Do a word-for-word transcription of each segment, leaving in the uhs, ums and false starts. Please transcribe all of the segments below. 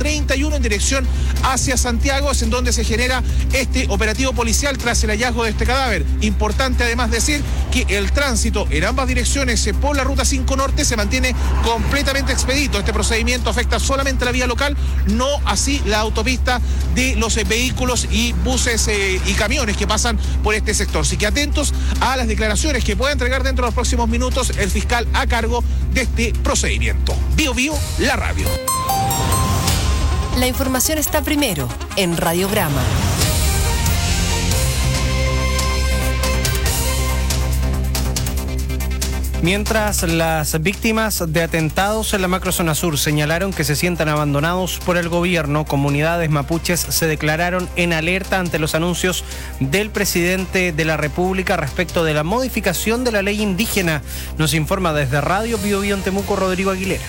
treinta y uno en dirección hacia Santiago, es en donde se genera este operativo policial tras el hallazgo de este cadáver. Importante además decir que el tránsito en ambas direcciones por la ruta cinco Norte se mantiene completamente expedito. Este procedimiento afecta solamente la vía local, no así la autopista de los eh, vehículos y buses eh, y camiones que pasan por este sector. Así que atentos a las declaraciones que pueda entregar dentro de los próximos minutos el fiscal a cargo de este procedimiento. Bio Bio, la radio. La información está primero en Radiograma. Mientras las víctimas de atentados en la macrozona sur señalaron que se sientan abandonados por el gobierno, comunidades mapuches se declararon en alerta ante los anuncios del presidente de la República respecto de la modificación de la ley indígena. Nos informa desde Radio Bio Bio en Temuco, Rodrigo Aguilera.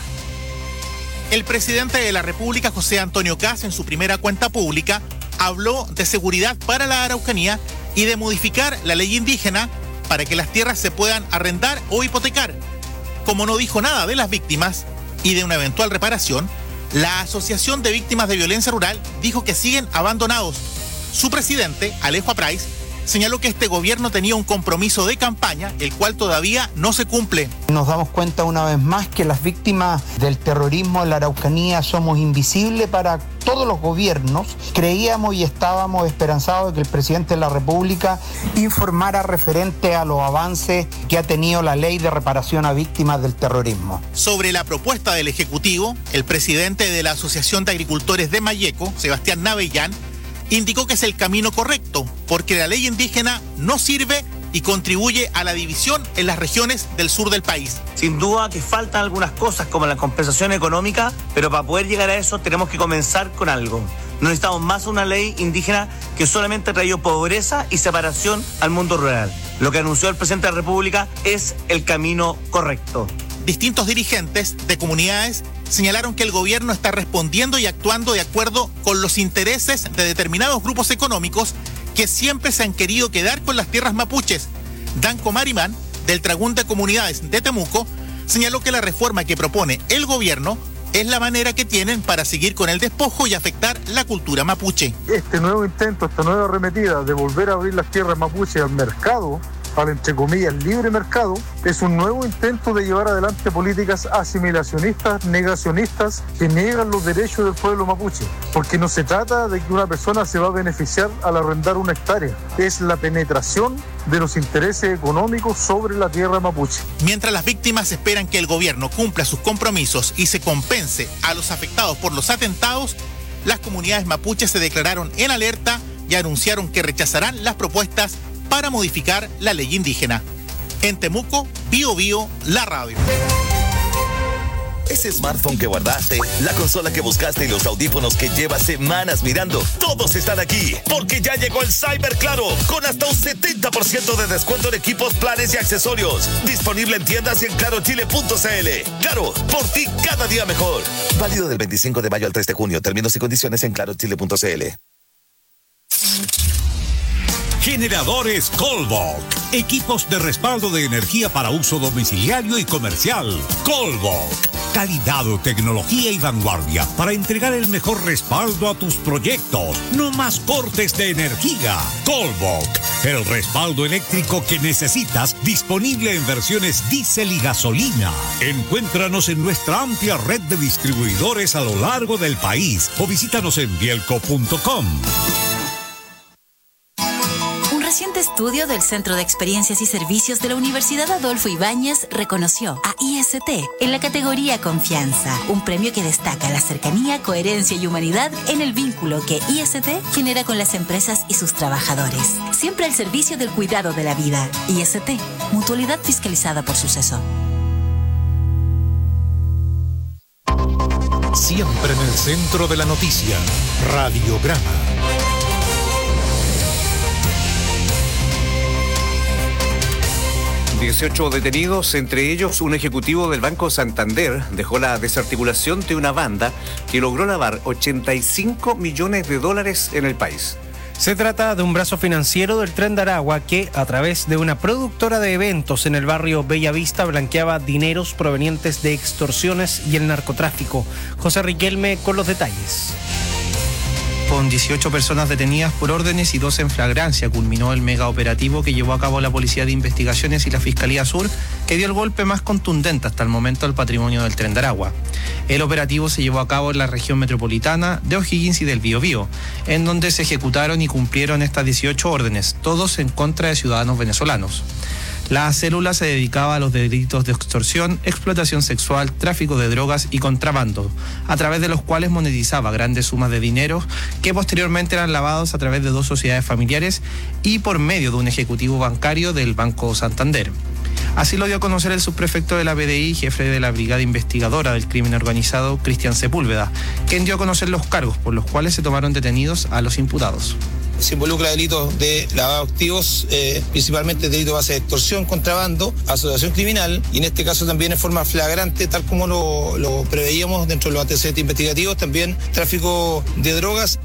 El presidente de la República, José Antonio Kast, en su primera cuenta pública, habló de seguridad para la Araucanía y de modificar la ley indígena para que las tierras se puedan arrendar o hipotecar. Como no dijo nada de las víctimas y de una eventual reparación, la Asociación de Víctimas de Violencia Rural dijo que siguen abandonados. Su presidente, Alejo Aprais, señaló que este gobierno tenía un compromiso de campaña, el cual todavía no se cumple. Nos damos cuenta una vez más que las víctimas del terrorismo en la Araucanía somos invisibles para todos los gobiernos. Creíamos y estábamos esperanzados de que el presidente de la República informara referente a los avances que ha tenido la ley de reparación a víctimas del terrorismo. Sobre la propuesta del Ejecutivo, el presidente de la Asociación de Agricultores de Malleco, Sebastián Navellán, indicó que es el camino correcto, porque la ley indígena no sirve y contribuye a la división en las regiones del sur del país. Sin duda que faltan algunas cosas como la compensación económica, pero para poder llegar a eso tenemos que comenzar con algo. No necesitamos más una ley indígena que solamente ha traído pobreza y separación al mundo rural. Lo que anunció el presidente de la República es el camino correcto. Distintos dirigentes de comunidades señalaron que el gobierno está respondiendo y actuando de acuerdo con los intereses de determinados grupos económicos que siempre se han querido quedar con las tierras mapuches. Danco Marimán, del Tragún de Comunidades de Temuco, señaló que la reforma que propone el gobierno es la manera que tienen para seguir con el despojo y afectar la cultura mapuche. Este nuevo intento, esta nueva arremetida de volver a abrir las tierras mapuches al mercado, al entre comillas libre mercado, es un nuevo intento de llevar adelante políticas asimilacionistas, negacionistas, que niegan los derechos del pueblo mapuche. Porque no se trata de que una persona se va a beneficiar al arrendar una hectárea, es la penetración de los intereses económicos sobre la tierra mapuche. Mientras las víctimas esperan que el gobierno cumpla sus compromisos y se compense a los afectados por los atentados, las comunidades mapuches se declararon en alerta y anunciaron que rechazarán las propuestas para modificar la ley indígena. En Temuco, Bio Bio, la radio. Ese smartphone que guardaste, la consola que buscaste y los audífonos que llevas semanas mirando, todos están aquí, porque ya llegó el Cyber Claro, con hasta un setenta por ciento de descuento en equipos, planes y accesorios. Disponible en tiendas y en claro chile punto c l. Claro, por ti cada día mejor. Válido del veinticinco de mayo al tres de junio. Términos y condiciones en claro chile punto c l. Generadores Colbok. Equipos de respaldo de energía para uso domiciliario y comercial. Colbok. Calidad, tecnología y vanguardia para entregar el mejor respaldo a tus proyectos. No más cortes de energía. Colbok. El respaldo eléctrico que necesitas, disponible en versiones diésel y gasolina. Encuéntranos en nuestra amplia red de distribuidores a lo largo del país o visítanos en bielco punto com. Reciente estudio del Centro de Experiencias y Servicios de la Universidad Adolfo Ibáñez reconoció a I S T en la categoría Confianza, un premio que destaca la cercanía, coherencia y humanidad en el vínculo que I S T genera con las empresas y sus trabajadores. Siempre al servicio del cuidado de la vida. I S T, mutualidad fiscalizada por Suceso. Siempre en el centro de la noticia, Radiograma. dieciocho detenidos, entre ellos un ejecutivo del Banco Santander, dejó la desarticulación de una banda que logró lavar ochenta y cinco millones de dólares en el país. Se trata de un brazo financiero del Tren de Aragua que, a través de una productora de eventos en el barrio Bellavista, blanqueaba dineros provenientes de extorsiones y el narcotráfico. José Riquelme con los detalles. Con dieciocho personas detenidas por órdenes y dos en flagrancia, culminó el mega operativo que llevó a cabo la Policía de Investigaciones y la Fiscalía Sur, que dio el golpe más contundente hasta el momento al patrimonio del Tren de Aragua. El operativo se llevó a cabo en la región metropolitana de O'Higgins y del Biobío, en donde se ejecutaron y cumplieron estas dieciocho órdenes, todos en contra de ciudadanos venezolanos. La célula se dedicaba a los delitos de extorsión, explotación sexual, tráfico de drogas y contrabando, a través de los cuales monetizaba grandes sumas de dinero que posteriormente eran lavados a través de dos sociedades familiares y por medio de un ejecutivo bancario del Banco Santander. Así lo dio a conocer el subprefecto de la P D I, jefe de la Brigada Investigadora del Crimen Organizado, Cristian Sepúlveda, quien dio a conocer los cargos por los cuales se tomaron detenidos a los imputados. Se involucra delitos de lavado de activos, eh, principalmente delitos de base de extorsión, contrabando, asociación criminal y en este caso también en forma flagrante, tal como lo, lo preveíamos dentro de los antecedentes investigativos, también tráfico de drogas.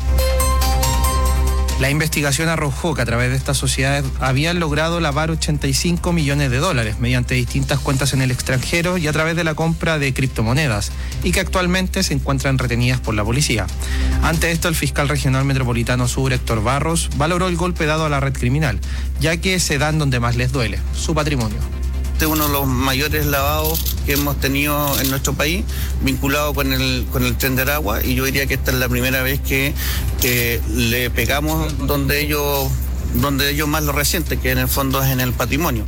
La investigación arrojó que a través de estas sociedades habían logrado lavar ochenta y cinco millones de dólares mediante distintas cuentas en el extranjero y a través de la compra de criptomonedas y que actualmente se encuentran retenidas por la policía. Ante esto, el fiscal regional metropolitano sur, Héctor Barros, valoró el golpe dado a la red criminal, ya que se dan donde más les duele, su patrimonio. Este es uno de los mayores lavados que hemos tenido en nuestro país, vinculado con el, con el Tren de Aragua, y yo diría que esta es la primera vez que, que le pegamos donde ellos, donde ellos más lo resienten, que en el fondo es en el patrimonio.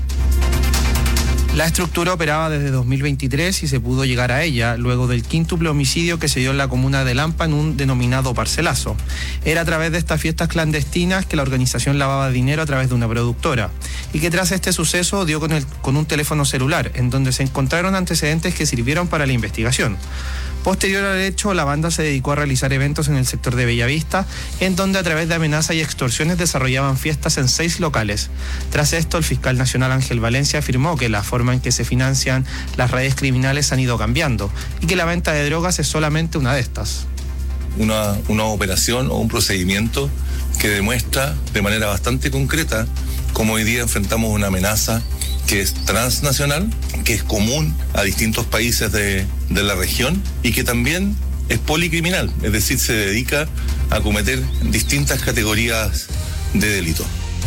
La estructura operaba desde dos mil veintitrés y se pudo llegar a ella luego del quíntuple homicidio que se dio en la comuna de Lampa en un denominado parcelazo. Era a través de estas fiestas clandestinas que la organización lavaba dinero a través de una productora y que tras este suceso dio con, el, con un teléfono celular en donde se encontraron antecedentes que sirvieron para la investigación. Posterior al hecho, la banda se dedicó a realizar eventos en el sector de Bellavista, en donde a través de amenazas y extorsiones desarrollaban fiestas en seis locales. Tras esto, el fiscal nacional Ángel Valencia afirmó que la forma en que se financian las redes criminales han ido cambiando y que la venta de drogas es solamente una de estas. Una, una operación o un procedimiento que demuestra de manera bastante concreta cómo hoy día enfrentamos una amenaza que es transnacional, que es común a distintos países de, de la región y que también es policriminal, es decir, se dedica a cometer distintas categorías de delito.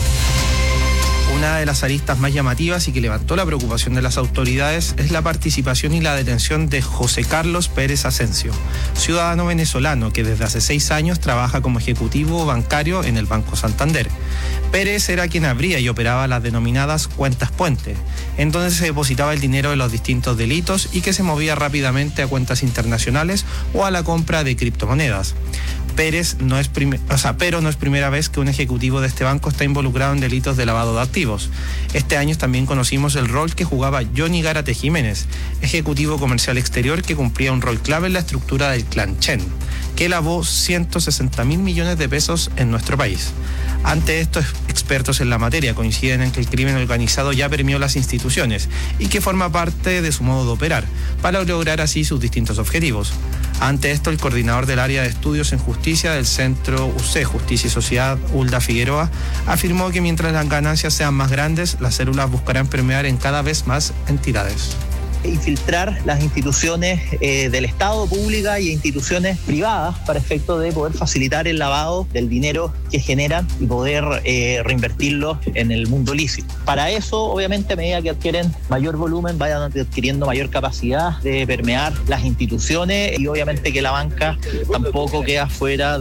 Una de las aristas más llamativas y que levantó la preocupación de las autoridades es la participación y la detención de José Carlos Pérez Asensio, ciudadano venezolano que desde hace seis años trabaja como ejecutivo bancario en el Banco Santander. Pérez era quien abría y operaba las denominadas cuentas puente, en donde se depositaba el dinero de los distintos delitos y que se movía rápidamente a cuentas internacionales o a la compra de criptomonedas. Pérez no es prim- o sea, pero no es primera vez que un ejecutivo de este banco está involucrado en delitos de lavado de activos. Este año también conocimos el rol que jugaba Johnny Gárate Jiménez, ejecutivo comercial exterior que cumplía un rol clave en la estructura del clan Chen, que lavó ciento sesenta mil millones de pesos en nuestro país. Ante esto, expertos en la materia coinciden en que el crimen organizado ya permeó las instituciones y que forma parte de su modo de operar, para lograr así sus distintos objetivos. Ante esto, el coordinador del área de estudios en justicia del Centro U C, Justicia y Sociedad, Hulda Figueroa, afirmó que mientras las ganancias sean más grandes, las células buscarán permear en cada vez más entidades. Infiltrar las instituciones eh, del Estado, públicas y instituciones privadas para efecto de poder facilitar el lavado del dinero que generan y poder eh, reinvertirlo en el mundo lícito. Para eso, obviamente, a medida que adquieren mayor volumen, vayan adquiriendo mayor capacidad de permear las instituciones y obviamente que la banca tampoco queda fuera.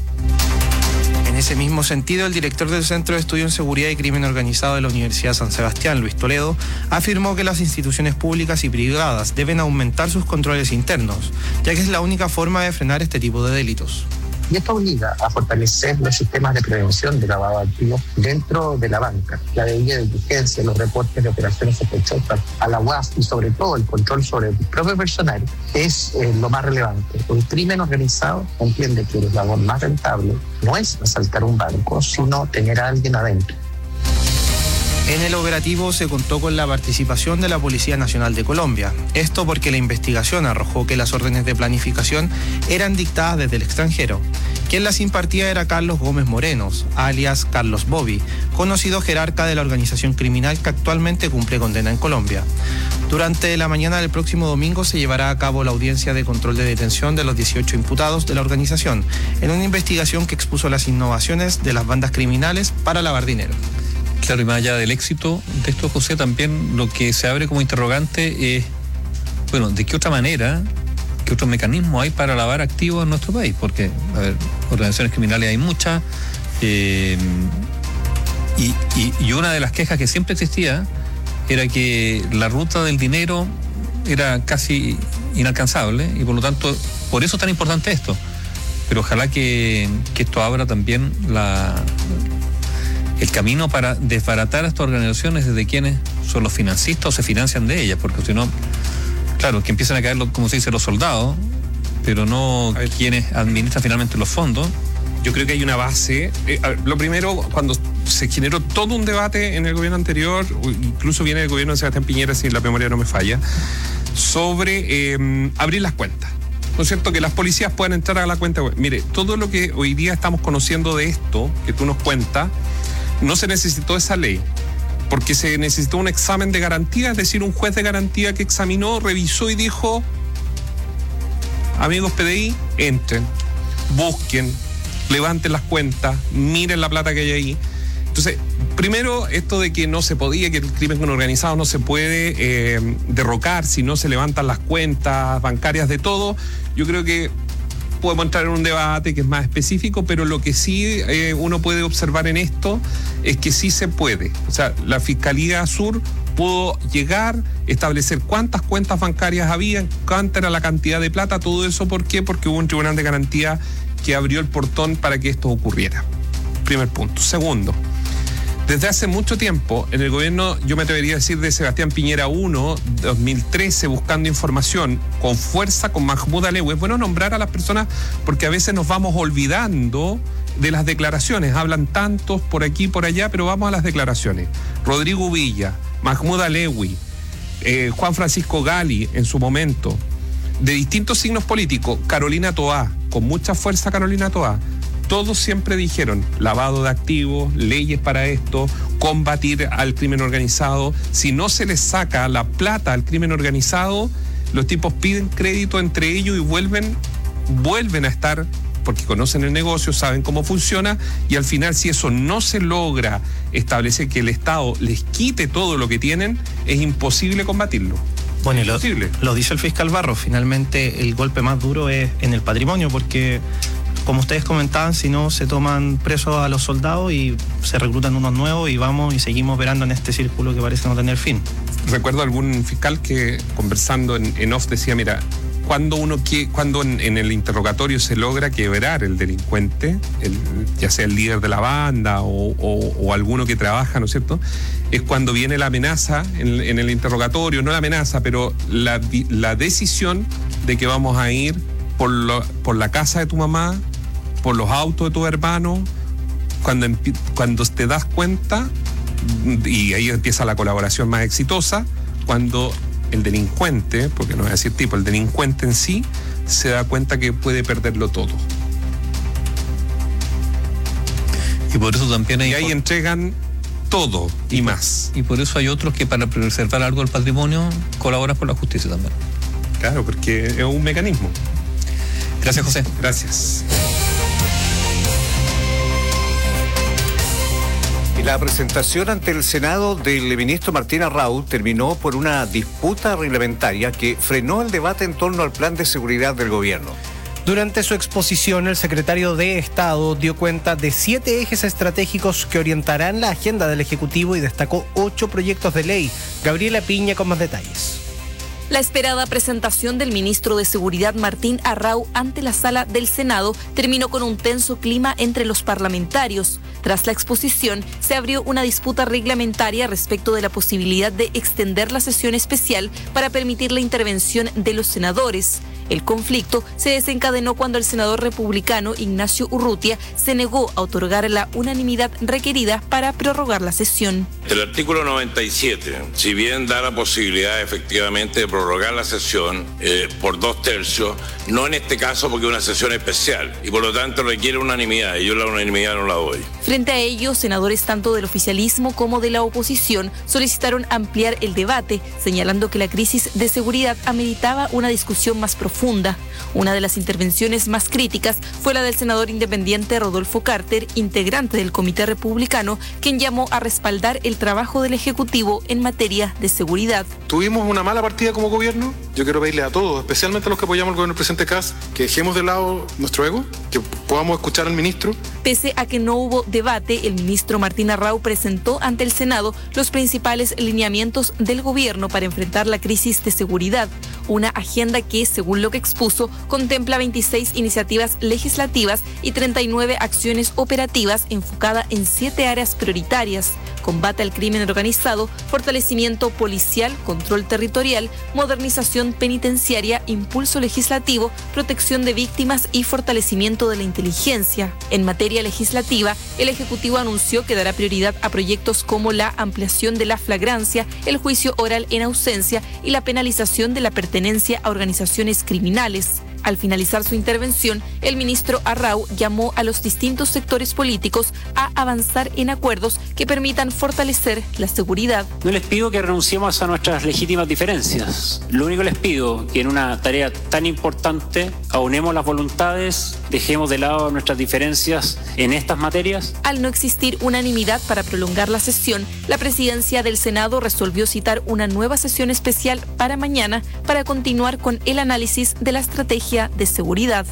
En ese mismo sentido, el director del Centro de Estudio en Seguridad y Crimen Organizado de la Universidad San Sebastián, Luis Toledo, afirmó que las instituciones públicas y privadas deben aumentar sus controles internos, ya que es la única forma de frenar este tipo de delitos. Y esto obliga a fortalecer los sistemas de prevención de lavado de activos dentro de la banca, la debida diligencia, los reportes de operaciones sospechosas a la U A S y sobre todo el control sobre el propio personal es eh, lo más relevante. El crimen organizado entiende que la labor más rentable no es asaltar un banco, sino tener a alguien adentro. En el operativo se contó con la participación de la Policía Nacional de Colombia. Esto porque la investigación arrojó que las órdenes de planificación eran dictadas desde el extranjero, Quien las impartía era Carlos Gómez Morenos, alias Carlos Bobby, conocido jerarca de la organización criminal que actualmente cumple condena en Colombia. Durante la mañana del próximo domingo se llevará a cabo la audiencia de control de detención de los dieciocho imputados de la organización, en una investigación que expuso las innovaciones de las bandas criminales para lavar dinero. Claro, y más allá del éxito de esto, José, también lo que se abre como interrogante es, bueno, ¿de qué otra manera, qué otros mecanismos hay para lavar activos en nuestro país? Porque, a ver, organizaciones criminales hay muchas, eh, y, y, y una de las quejas que siempre existía era que la ruta del dinero era casi inalcanzable y por lo tanto, por eso es tan importante esto. Pero ojalá que, que esto abra también la, el camino para desbaratar a estas organizaciones desde quienes son los financistas o se financian de ellas, porque si no, claro, que empiezan a caer, como se dice, los soldados, pero no quienes administran finalmente los fondos. Yo creo que hay una base. Eh, a ver, lo primero, cuando se generó todo un debate en el gobierno anterior, incluso viene el gobierno de Sebastián Piñera, si la memoria no me falla, sobre eh, abrir las cuentas. ¿No es cierto? Que las policías puedan entrar a la cuenta. Mire, todo lo que hoy día estamos conociendo de esto, que tú nos cuentas, no se necesitó esa ley, porque se necesitó un examen de garantía, es decir, un juez de garantía que examinó, revisó y dijo: amigos P D I, entren, busquen, levanten las cuentas, miren la plata que hay ahí. Entonces, primero, esto de que no se podía, que el crimen organizado no se puede eh, derrocar si no se levantan las cuentas bancarias de todo, yo creo que podemos entrar en un debate que es más específico, pero lo que sí eh, uno puede observar en esto es que sí se puede. O sea, la Fiscalía Sur pudo llegar, establecer cuántas cuentas bancarias había, cuánta era la cantidad de plata, todo eso. ¿Por qué? Porque hubo un tribunal de garantía que abrió el portón para que esto ocurriera. Primer punto. Segundo, desde hace mucho tiempo, en el gobierno, yo me atrevería a decir de Sebastián Piñera uno, dos mil trece, buscando información con fuerza, con Mahmoud Alewi. Es bueno nombrar a las personas porque a veces nos vamos olvidando de las declaraciones. Hablan tantos por aquí, por allá, pero vamos a las declaraciones. Rodrigo Villa, Mahmoud Alewi, eh, Juan Francisco Gali en su momento, de distintos signos políticos, Carolina Toá, con mucha fuerza Carolina Toá, todos siempre dijeron lavado de activos, leyes para esto, combatir al crimen organizado. Si no se les saca la plata al crimen organizado, los tipos piden crédito entre ellos y vuelven, vuelven a estar, porque conocen el negocio, saben cómo funciona, y al final, si eso no se logra establecer que el Estado les quite todo lo que tienen, es imposible combatirlo. Bueno, y lo, lo dice el fiscal Barros, finalmente el golpe más duro es en el patrimonio, porque como ustedes comentaban, si no se toman presos a los soldados y se reclutan unos nuevos y vamos y seguimos operando en este círculo que parece no tener fin. Recuerdo algún fiscal que conversando en, en off decía, mira, cuando uno quiere, cuando en, en el interrogatorio se logra quebrar el delincuente, el, ya sea el líder de la banda o, o, o alguno que trabaja, ¿no es cierto?, es cuando viene la amenaza en, en el interrogatorio, no la amenaza, pero la, la decisión de que vamos a ir por, lo, por la casa de tu mamá, por los autos de tu hermano, cuando, cuando te das cuenta, y ahí empieza la colaboración más exitosa, cuando el delincuente, porque no voy a decir tipo, el delincuente en sí, se da cuenta que puede perderlo todo. Y por eso también hay... Y ahí entregan todo y, y más. Y por eso hay otros que para preservar algo del patrimonio colaboran con la justicia también. Claro, porque es un mecanismo. Gracias, José. Gracias. La presentación ante el Senado del ministro Martín Arrau terminó por una disputa reglamentaria que frenó el debate en torno al plan de seguridad del gobierno. Durante su exposición, el secretario de Estado dio cuenta de siete ejes estratégicos que orientarán la agenda del Ejecutivo y destacó ocho proyectos de ley. Gabriela Piña con más detalles. La esperada presentación del ministro de Seguridad Martín Arrau ante la sala del Senado terminó con un tenso clima entre los parlamentarios. Tras la exposición, se abrió una disputa reglamentaria respecto de la posibilidad de extender la sesión especial para permitir la intervención de los senadores. El conflicto se desencadenó cuando el senador republicano Ignacio Urrutia se negó a otorgar la unanimidad requerida para prorrogar la sesión. El artículo noventa y siete, si bien da la posibilidad efectivamente de prorrogar la sesión eh, por dos tercios, no en este caso porque es una sesión especial y por lo tanto requiere unanimidad y yo la unanimidad no la doy. Frente a ello, senadores tanto del oficialismo como de la oposición solicitaron ampliar el debate, señalando que la crisis de seguridad ameritaba una discusión más profunda. Una de las intervenciones más críticas fue la del senador independiente Rodolfo Carter, integrante del Comité Republicano, quien llamó a respaldar el trabajo del Ejecutivo en materia de seguridad. Tuvimos una mala partida como gobierno. Yo quiero pedirle a todos, especialmente a los que apoyamos al gobierno del presidente Kast, que dejemos de lado nuestro ego, que podamos escuchar al ministro. Pese a que no hubo debate, el ministro Martín Arrau presentó ante el Senado los principales lineamientos del gobierno para enfrentar la crisis de seguridad. Una agenda que, según lo que expuso, contempla veintiséis iniciativas legislativas y treinta y nueve acciones operativas enfocadas en siete áreas prioritarias: combate al crimen organizado, fortalecimiento policial, control territorial, modernización penitenciaria, impulso legislativo, protección de víctimas y fortalecimiento de la inteligencia. En materia legislativa, el Ejecutivo anunció que dará prioridad a proyectos como la ampliación de la flagrancia, el juicio oral en ausencia y la penalización de la pertenencia a organizaciones criminales. Al finalizar su intervención, el ministro Arrau llamó a los distintos sectores políticos a avanzar en acuerdos que permitan fortalecer la seguridad. No les pido que renunciemos a nuestras legítimas diferencias. Lo único que les pido es que en una tarea tan importante aunemos las voluntades, dejemos de lado nuestras diferencias en estas materias. Al no existir unanimidad para prolongar la sesión, la presidencia del Senado resolvió citar una nueva sesión especial para mañana para continuar con el análisis de la estrategia de seguridad.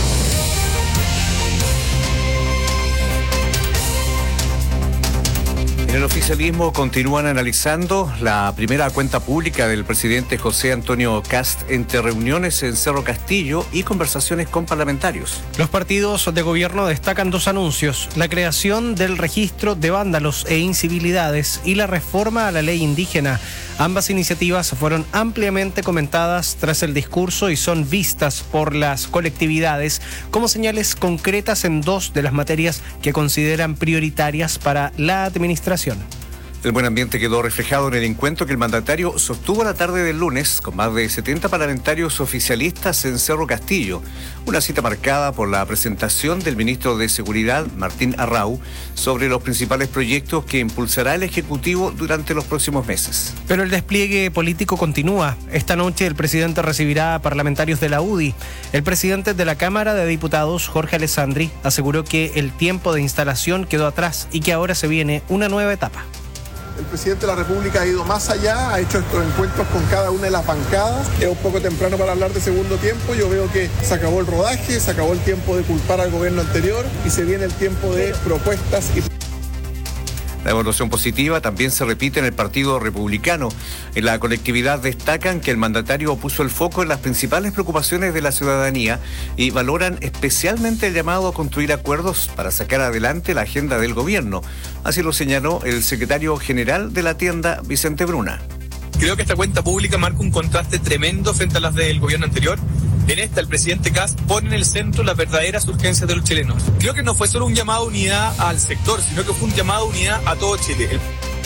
En el oficialismo continúan analizando la primera cuenta pública del presidente José Antonio Kast entre reuniones en Cerro Castillo y conversaciones con parlamentarios. Los partidos de gobierno destacan dos anuncios: la creación del registro de vándalos e incivilidades y la reforma a la ley indígena. Ambas iniciativas fueron ampliamente comentadas tras el discurso y son vistas por las colectividades como señales concretas en dos de las materias que consideran prioritarias para la administración. El buen ambiente quedó reflejado en el encuentro que el mandatario sostuvo la tarde del lunes con más de setenta parlamentarios oficialistas en Cerro Castillo. Una cita marcada por la presentación del ministro de Seguridad, Martín Arrau, sobre los principales proyectos que impulsará el Ejecutivo durante los próximos meses. Pero el despliegue político continúa. Esta noche el presidente recibirá a parlamentarios de la U D I. El presidente de la Cámara de Diputados, Jorge Alessandri, aseguró que el tiempo de instalación quedó atrás y que ahora se viene una nueva etapa. El presidente de la República ha ido más allá, ha hecho estos encuentros con cada una de las bancadas. Es un poco temprano para hablar de segundo tiempo. Yo veo que se acabó el rodaje, se acabó el tiempo de culpar al gobierno anterior y se viene el tiempo de propuestas y... La evaluación positiva también se repite en el Partido Republicano. En la colectividad destacan que el mandatario puso el foco en las principales preocupaciones de la ciudadanía y valoran especialmente el llamado a construir acuerdos para sacar adelante la agenda del gobierno. Así lo señaló el secretario general de la tienda, Vicente Bruna. Creo que esta cuenta pública marca un contraste tremendo frente a las del gobierno anterior. En esta, el presidente Kast pone en el centro las verdaderas urgencias de los chilenos. Creo que no fue solo un llamado a unidad al sector, sino que fue un llamado a unidad a todo Chile. El...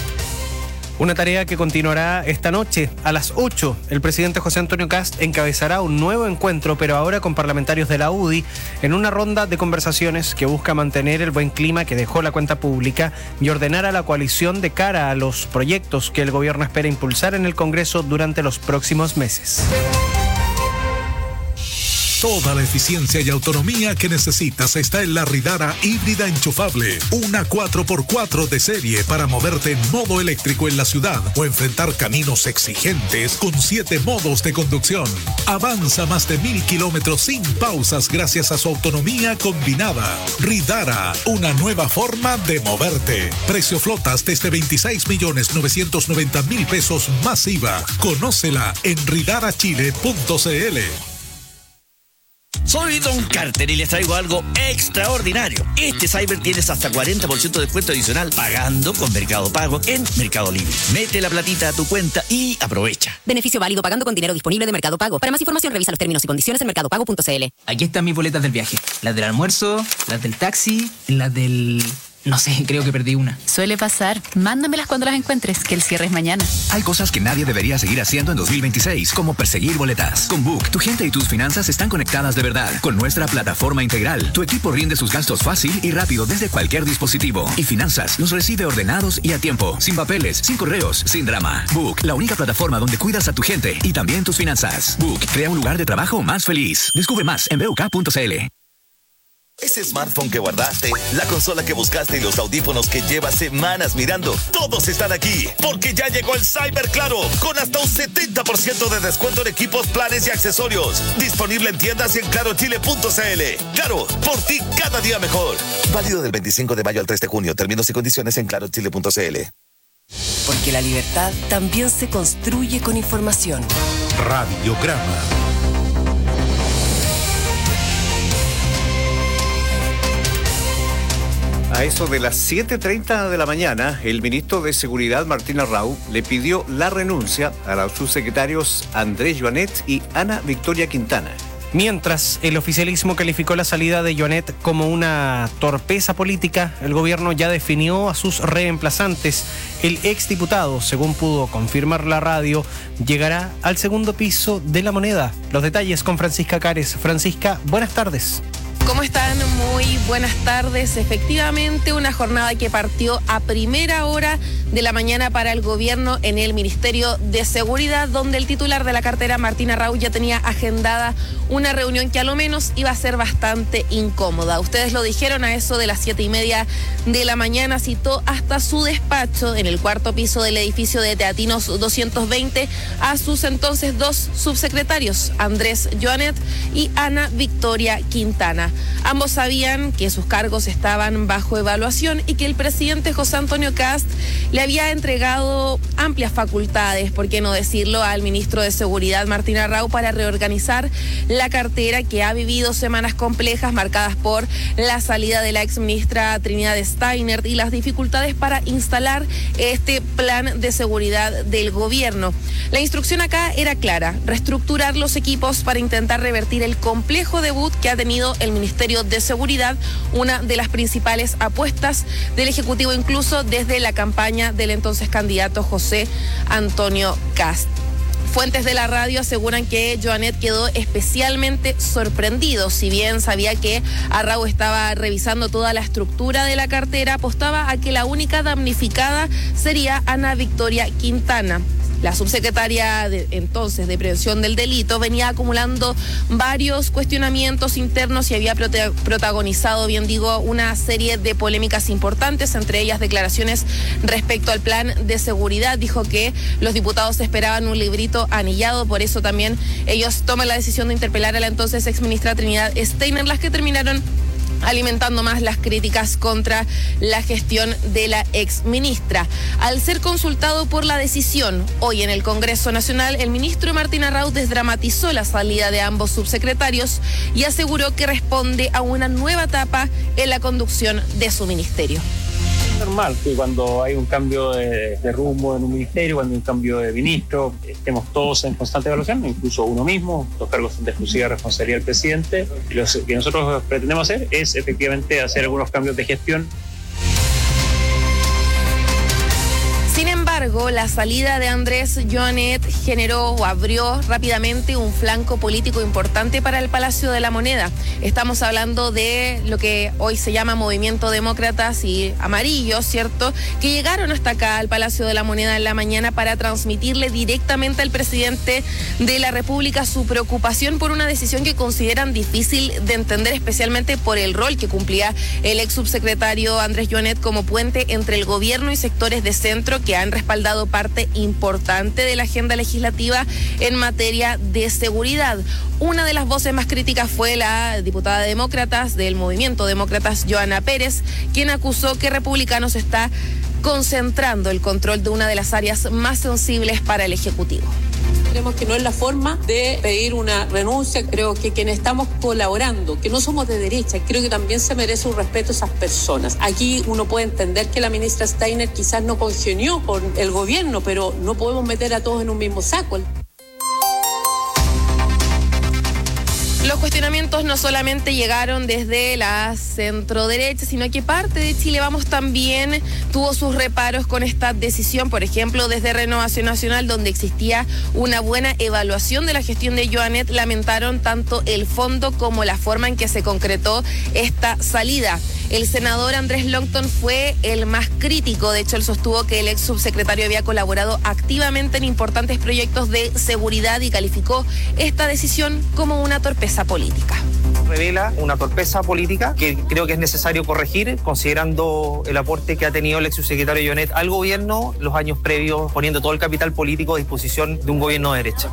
Una tarea que continuará esta noche. A las ocho, el presidente José Antonio Kast encabezará un nuevo encuentro, pero ahora con parlamentarios de la U D I, en una ronda de conversaciones que busca mantener el buen clima que dejó la cuenta pública y ordenar a la coalición de cara a los proyectos que el gobierno espera impulsar en el Congreso durante los próximos meses. Toda la eficiencia y autonomía que necesitas está en la Ridara híbrida enchufable. Una cuatro por cuatro de serie para moverte en modo eléctrico en la ciudad o enfrentar caminos exigentes con siete modos de conducción. Avanza más de mil kilómetros sin pausas gracias a su autonomía combinada. Ridara, una nueva forma de moverte. Precio flotas desde veintiséis millones novecientos noventa mil pesos más I V A. Conócela en ridara chile punto c l. Soy Don Carter y les traigo algo extraordinario. Este Cyber tienes hasta cuarenta por ciento de descuento adicional pagando con Mercado Pago en Mercado Libre. Mete la platita a tu cuenta y aprovecha. Beneficio válido pagando con dinero disponible de Mercado Pago. Para más información revisa los términos y condiciones en mercado pago punto c l. Aquí están mis boletas del viaje. Las del almuerzo, las del taxi, las del... No sé, creo que perdí una. Suele pasar. Mándamelas cuando las encuentres, que el cierre es mañana. Hay cosas que nadie debería seguir haciendo en dos mil veintiséis, como perseguir boletas. Con Book, tu gente y tus finanzas están conectadas de verdad. Con nuestra plataforma integral, tu equipo rinde sus gastos fácil y rápido desde cualquier dispositivo. Y finanzas los recibe ordenados y a tiempo, sin papeles, sin correos, sin drama. Book, la única plataforma donde cuidas a tu gente y también tus finanzas. Book, crea un lugar de trabajo más feliz. Descubre más en b u k punto c l. Ese smartphone que guardaste, la consola que buscaste y los audífonos que llevas semanas mirando, todos están aquí, porque ya llegó el Cyber Claro, con hasta un setenta por ciento de descuento en equipos, planes y accesorios. Disponible en tiendas y en claro chile punto c l. Claro, por ti cada día mejor. Válido del veinticinco de mayo al tres de junio. Términos y condiciones en claro chile punto c l. Porque la libertad también se construye con información. Radiograma. A eso de las siete treinta de la mañana, el ministro de Seguridad, Martín Arrau, le pidió la renuncia a los subsecretarios Andrés Joanet y Ana Victoria Quintana. Mientras el oficialismo calificó la salida de Joanet como una torpeza política, el gobierno ya definió a sus reemplazantes. El exdiputado, según pudo confirmar la radio, llegará al segundo piso de La Moneda. Los detalles con Francisca Cares. Francisca, buenas tardes. ¿Cómo están? Muy buenas tardes. Efectivamente, una jornada que partió a primera hora de la mañana para el gobierno en el Ministerio de Seguridad, donde el titular de la cartera, Martín Arrau, ya tenía agendada una reunión que a lo menos iba a ser bastante incómoda. Ustedes lo dijeron, a eso de las siete y media de la mañana citó hasta su despacho en el cuarto piso del edificio de Teatinos doscientos veinte a sus entonces dos subsecretarios, Andrés Joanet y Ana Victoria Quintana. Ambos sabían que sus cargos estaban bajo evaluación y que el presidente José Antonio Kast le había entregado amplias facultades, por qué no decirlo, al ministro de Seguridad, Martín Arrau, para reorganizar la cartera, que ha vivido semanas complejas marcadas por la salida de la exministra Trinidad Steiner y las dificultades para instalar este plan de seguridad del gobierno. La instrucción acá era clara: reestructurar los equipos para intentar revertir el complejo debut que ha tenido el Ministerio de Seguridad, una de las principales apuestas del Ejecutivo, incluso desde la campaña del entonces candidato José Antonio Kast. Fuentes de la radio aseguran que Joanet quedó especialmente sorprendido. Si bien sabía que Arrau estaba revisando toda la estructura de la cartera, apostaba a que la única damnificada sería Ana Victoria Quintana. La subsecretaria de, entonces de Prevención del Delito venía acumulando varios cuestionamientos internos y había prote- protagonizado, bien digo, una serie de polémicas importantes, entre ellas declaraciones respecto al plan de seguridad. Dijo que los diputados esperaban un librito anillado, por eso también ellos toman la decisión de interpelar a la entonces exministra Trinidad Steiner, las que terminaron alimentando más las críticas contra la gestión de la exministra. Al ser consultado por la decisión hoy en el Congreso Nacional, el ministro Martín Arrau desdramatizó la salida de ambos subsecretarios y aseguró que responde a una nueva etapa en la conducción de su ministerio. Normal que cuando hay un cambio de, de rumbo en un ministerio, cuando hay un cambio de ministro, estemos todos en constante evaluación, incluso uno mismo. Los cargos son de exclusiva responsabilidad del presidente. Lo que nosotros pretendemos hacer es efectivamente hacer algunos cambios de gestión. Sin embargo, la salida de Andrés Joanet generó o abrió rápidamente un flanco político importante para el Palacio de la Moneda. Estamos hablando de lo que hoy se llama Movimiento Demócratas y Amarillos, ¿cierto?, que llegaron hasta acá al Palacio de la Moneda en la mañana para transmitirle directamente al presidente de la República su preocupación por una decisión que consideran difícil de entender, especialmente por el rol que cumplía el ex subsecretario Andrés Joanet como puente entre el gobierno y sectores de centro que han respaldado parte importante de la agenda legislativa en materia de seguridad. Una de las voces más críticas fue la diputada de Demócratas del Movimiento Demócratas, Joana Pérez, quien acusó que Republicanos está concentrando el control de una de las áreas más sensibles para el Ejecutivo. Creemos que no es la forma de pedir una renuncia. Creo que quienes estamos colaborando, que no somos de derecha, creo que también se merece un respeto a esas personas. Aquí uno puede entender que la ministra Steiner quizás no congenió con el gobierno, pero no podemos meter a todos en un mismo saco. Los cuestionamientos no solamente llegaron desde la centroderecha, sino que parte de Chile Vamos también tuvo sus reparos con esta decisión. Por ejemplo, desde Renovación Nacional, donde existía una buena evaluación de la gestión de Joanet, lamentaron tanto el fondo como la forma en que se concretó esta salida. El senador Andrés Longton fue el más crítico. De hecho, él sostuvo que el ex subsecretario había colaborado activamente en importantes proyectos de seguridad y calificó esta decisión como una torpeza política. Revela una torpeza política que creo que es necesario corregir, considerando el aporte que ha tenido el ex subsecretario Joanet al gobierno los años previos, poniendo todo el capital político a disposición de un gobierno de derecha.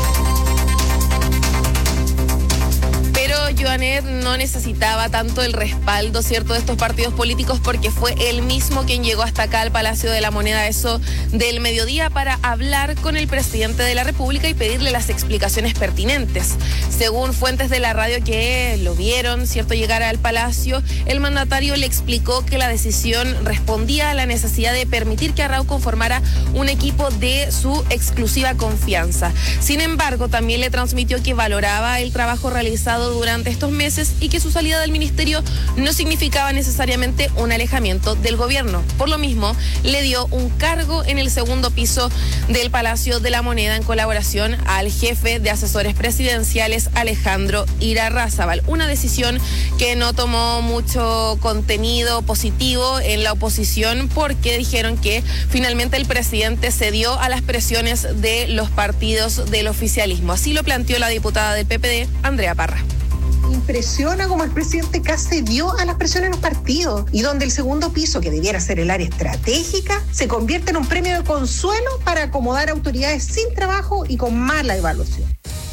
Joanet no necesitaba tanto el respaldo, ¿cierto?, de estos partidos políticos, porque fue él mismo quien llegó hasta acá al Palacio de la Moneda, eso del mediodía, para hablar con el presidente de la República y pedirle las explicaciones pertinentes. Según fuentes de la radio que lo vieron, ¿cierto?, llegar al Palacio, el mandatario le explicó que la decisión respondía a la necesidad de permitir que Arrau conformara un equipo de su exclusiva confianza. Sin embargo, también le transmitió que valoraba el trabajo realizado durante estos meses y que su salida del ministerio no significaba necesariamente un alejamiento del gobierno. Por lo mismo, le dio un cargo en el segundo piso del Palacio de la Moneda en colaboración al jefe de asesores presidenciales, Alejandro Irarrázaval. Una decisión que no tomó mucho contenido positivo en la oposición, porque dijeron que finalmente el presidente cedió a las presiones de los partidos del oficialismo. Así lo planteó la diputada del P P D, Andrea Parra. Impresiona cómo el presidente Kast se dio a las presiones de los partidos y donde el segundo piso, que debiera ser el área estratégica, se convierte en un premio de consuelo para acomodar autoridades sin trabajo y con mala evaluación.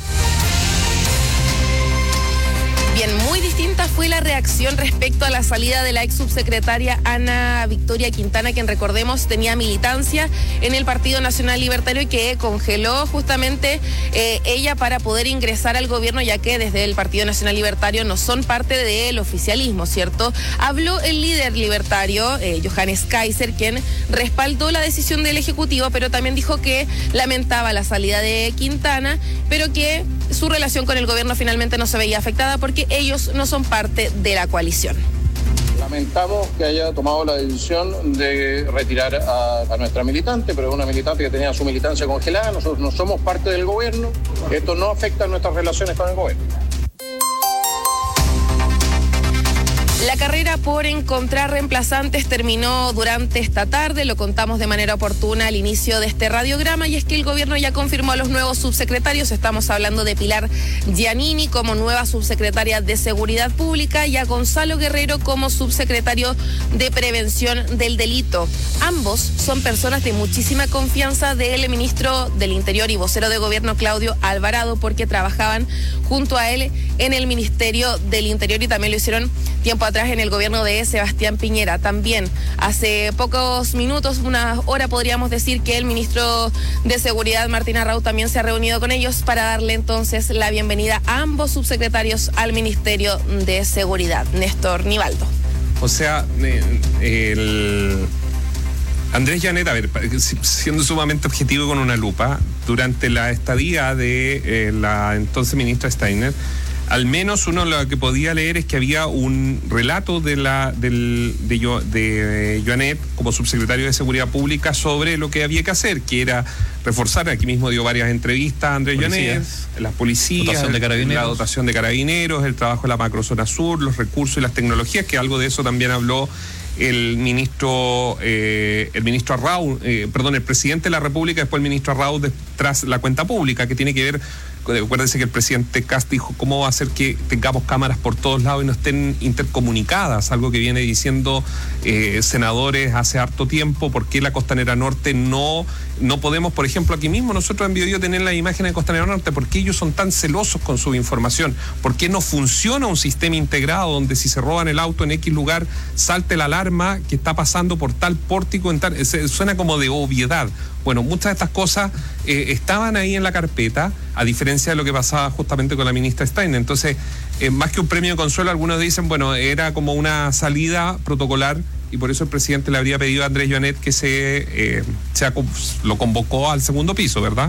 Bien, muy distinta fue la reacción respecto a la salida de la ex subsecretaria Ana Victoria Quintana, quien, recordemos, tenía militancia en el Partido Nacional Libertario y que congeló justamente eh, ella para poder ingresar al gobierno, ya que desde el Partido Nacional Libertario no son parte del oficialismo, ¿cierto? Habló el líder libertario, eh, Johannes Kaiser, quien respaldó la decisión del Ejecutivo, pero también dijo que lamentaba la salida de Quintana, pero que su relación con el gobierno finalmente no se veía afectada porque ellos no son parte de la coalición. Lamentamos que haya tomado la decisión de retirar a, a nuestra militante, pero es una militante que tenía su militancia congelada. Nosotros no somos parte del gobierno. Esto no afecta a nuestras relaciones con el gobierno. La carrera por encontrar reemplazantes terminó durante esta tarde, lo contamos de manera oportuna al inicio de este radiograma, y es que el gobierno ya confirmó a los nuevos subsecretarios. Estamos hablando de Pilar Giannini como nueva subsecretaria de Seguridad Pública y a Gonzalo Guerrero como subsecretario de Prevención del Delito. Ambos son personas de muchísima confianza del ministro del Interior y vocero de gobierno Claudio Alvarado, porque trabajaban junto a él en el Ministerio del Interior y también lo hicieron tiempo atrás en el gobierno de Sebastián Piñera. También hace pocos minutos, una hora podríamos decir, que el ministro de Seguridad, Martín Arrau, también se ha reunido con ellos para darle entonces la bienvenida a ambos subsecretarios al Ministerio de Seguridad. Néstor Nivaldo. O sea, eh, el... Andrés Joanet, a ver, siendo sumamente objetivo con una lupa, durante la estadía de eh, la entonces ministra Steiner, al menos uno lo que podía leer es que había un relato de la del, de, Yo, de Joanet como subsecretario de Seguridad Pública sobre lo que había que hacer, que era reforzar. Aquí mismo dio varias entrevistas a Andrés Joanet, las policías, dotación de carabineros. la dotación de carabineros, el trabajo de la macrozona sur, los recursos y las tecnologías, que algo de eso también habló el ministro eh, el ministro Arrau, eh, perdón, el presidente de la República, después el ministro Arrau, tras la cuenta pública, que tiene que ver. Acuérdense que el presidente Kast dijo cómo va a hacer que tengamos cámaras por todos lados y no estén intercomunicadas, algo que viene diciendo eh, senadores hace harto tiempo. ¿Por qué la Costanera Norte no, no podemos, por ejemplo, aquí mismo nosotros en Biobío tener la imagen de Costanera Norte? ¿Por qué ellos son tan celosos con su información? ¿Por qué no funciona un sistema integrado donde si se roban el auto en X lugar salte la alarma que está pasando por tal pórtico en tal? Se, suena como de obviedad. Bueno, muchas de estas cosas eh, estaban ahí en la carpeta, a diferencia de lo que pasaba justamente con la ministra Steiner. Entonces, eh, más que un premio de consuelo, algunos dicen, bueno, era como una salida protocolar y por eso el presidente le habría pedido a Andrés Joanet que se, eh, se lo convocó al segundo piso, ¿verdad?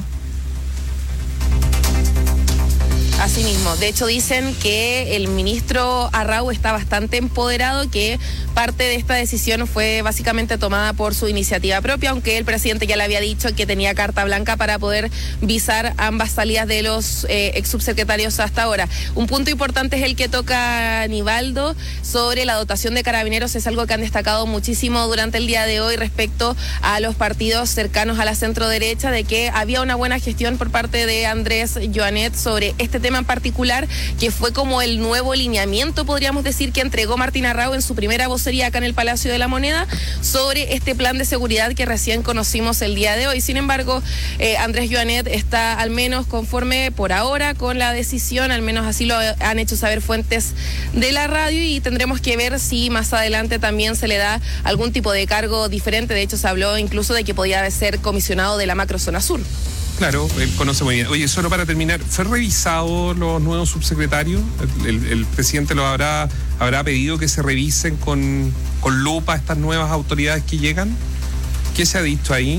Así mismo. De hecho, dicen que el ministro Arrau está bastante empoderado, que parte de esta decisión fue básicamente tomada por su iniciativa propia, aunque el presidente ya le había dicho que tenía carta blanca para poder visar ambas salidas de los eh, ex subsecretarios hasta ahora. Un punto importante es el que toca Nivaldo sobre la dotación de carabineros. Es algo que han destacado muchísimo durante el día de hoy respecto a los partidos cercanos a la centro derecha, de que había una buena gestión por parte de Andrés Joanet sobre este tema en particular, que fue como el nuevo lineamiento, podríamos decir, que entregó Martín Arrau en su primera vocería acá en el Palacio de la Moneda sobre este plan de seguridad que recién conocimos el día de hoy. Sin embargo, eh, Andrés Joanet está al menos conforme por ahora con la decisión, al menos así lo han hecho saber fuentes de la radio, y tendremos que ver si más adelante también se le da algún tipo de cargo diferente. De hecho, se habló incluso de que podía ser comisionado de la macrozona sur. Claro, él conoce muy bien. Oye, solo para terminar, ¿fue revisado los nuevos subsecretarios? ¿El, el, el presidente lo habrá, habrá pedido que se revisen con, con lupa estas nuevas autoridades que llegan? ¿Qué se ha dicho ahí?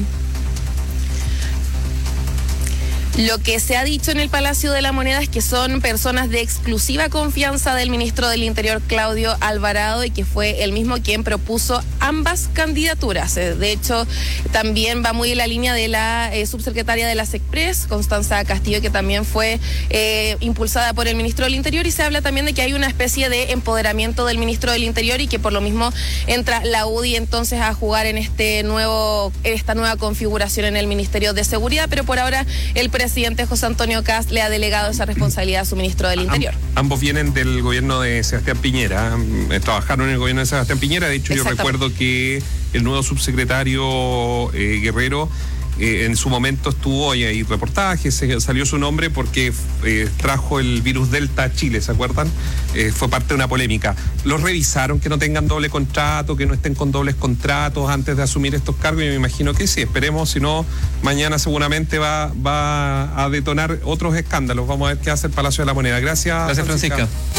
Lo que se ha dicho en el Palacio de la Moneda es que son personas de exclusiva confianza del ministro del Interior, Claudio Alvarado, y que fue el mismo quien propuso ambas candidaturas. De hecho, también va muy en la línea de la eh, subsecretaria de la SECPRES, Constanza Castillo, que también fue eh, impulsada por el ministro del Interior, y se habla también de que hay una especie de empoderamiento del ministro del Interior y que por lo mismo entra la U D I entonces a jugar en este nuevo, en esta nueva configuración en el Ministerio de Seguridad, pero por ahora el presidente El presidente José Antonio Kast le ha delegado esa responsabilidad a su ministro del Interior. Am, ambos vienen del gobierno de Sebastián Piñera, eh, trabajaron en el gobierno de Sebastián Piñera. De hecho, yo recuerdo que el nuevo subsecretario eh, Guerrero eh, en su momento estuvo, y hay reportajes, se, salió su nombre porque eh, trajo el virus Delta a Chile, ¿se acuerdan? Eh, fue parte de una polémica. ¿Los revisaron que no tengan doble contrato, que no estén con dobles contratos antes de asumir estos cargos? Y me imagino que sí, esperemos, si no, mañana seguramente va, va a detonar otros escándalos. Vamos a ver qué hace el Palacio de la Moneda. Gracias, Gracias, Francisca. Francisca.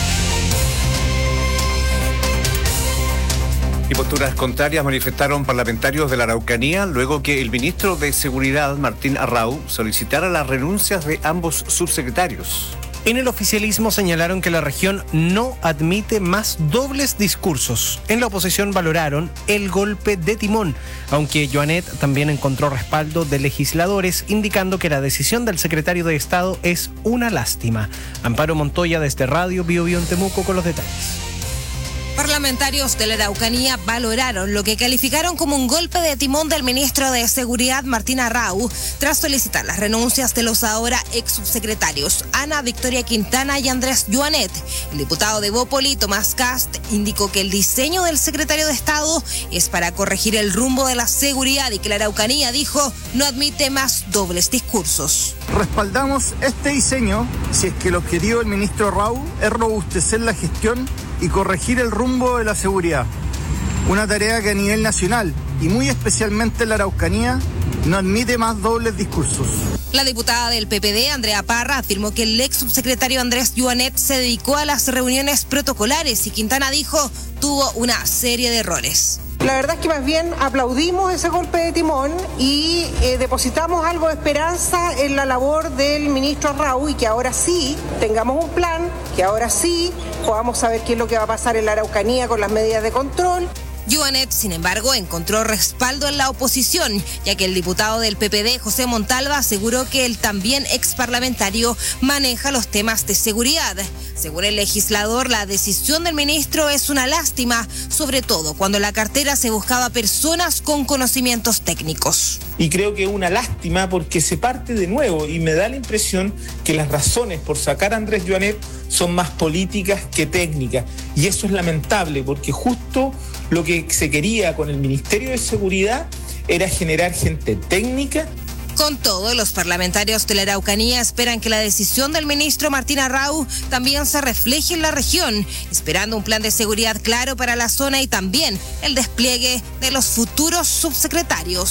Y posturas contrarias manifestaron parlamentarios de la Araucanía luego que el ministro de Seguridad, Martín Arrau, solicitara las renuncias de ambos subsecretarios. En el oficialismo señalaron que la región no admite más dobles discursos. En la oposición valoraron el golpe de timón, aunque Joanet también encontró respaldo de legisladores, indicando que la decisión del secretario de Estado es una lástima. Amparo Montoya desde Radio Bio Bio en Temuco con los detalles. Parlamentarios de la Araucanía valoraron lo que calificaron como un golpe de timón del ministro de Seguridad, Martín Arrau, tras solicitar las renuncias de los ahora ex subsecretarios Ana Victoria Quintana y Andrés Joanet. El diputado de Bópoli, Tomás Kast, indicó que el diseño del secretario de Estado es para corregir el rumbo de la seguridad y que la Araucanía, dijo, no admite más dobles discursos. Respaldamos este diseño si es que el objetivo del ministro Arrau es robustecer la gestión y corregir el rumbo de la seguridad. Una tarea que a nivel nacional y muy especialmente en la Araucanía no admite más dobles discursos. La diputada del P P D, Andrea Parra, afirmó que el ex subsecretario Andrés Joanet se dedicó a las reuniones protocolares y Quintana dijo tuvo una serie de errores. La verdad es que más bien aplaudimos ese golpe de timón y eh, depositamos algo de esperanza en la labor del ministro Arrau y que ahora sí tengamos un plan, que ahora sí podamos saber qué es lo que va a pasar en la Araucanía con las medidas de control. Joanet, sin embargo, encontró respaldo en la oposición, ya que el diputado del P P D, José Montalva, aseguró que el también ex parlamentario maneja los temas de seguridad. Según el legislador, la decisión del ministro es una lástima, sobre todo cuando en la cartera se buscaba personas con conocimientos técnicos. Y creo que es una lástima porque se parte de nuevo y me da la impresión que las razones por sacar a Andrés Joanet son más políticas que técnicas. Y eso es lamentable porque justo lo que se quería con el Ministerio de Seguridad era generar gente técnica. Con todo, los parlamentarios de la Araucanía esperan que la decisión del ministro Martín Arrau también se refleje en la región, esperando un plan de seguridad claro para la zona y también el despliegue de los futuros subsecretarios.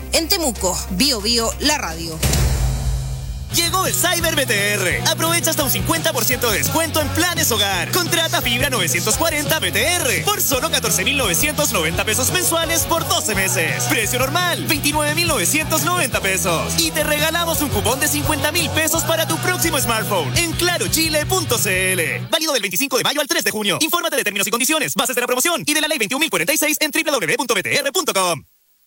En Temuco, Bio Bio, la radio. Llegó el Cyber B T R. Aprovecha hasta un cincuenta por ciento de descuento en planes hogar. Contrata fibra novecientos cuarenta B T R por solo catorce mil novecientos noventa pesos mensuales por doce meses. Precio normal, veintinueve mil novecientos noventa pesos. Y te regalamos un cupón de cincuenta mil pesos para tu próximo smartphone en claro chile punto c l. Válido del veinticinco de mayo al tres de junio. Infórmate de términos y condiciones, bases de la promoción y de la ley veintiún mil cuarenta y seis en doble u doble u doble u punto b t r punto com.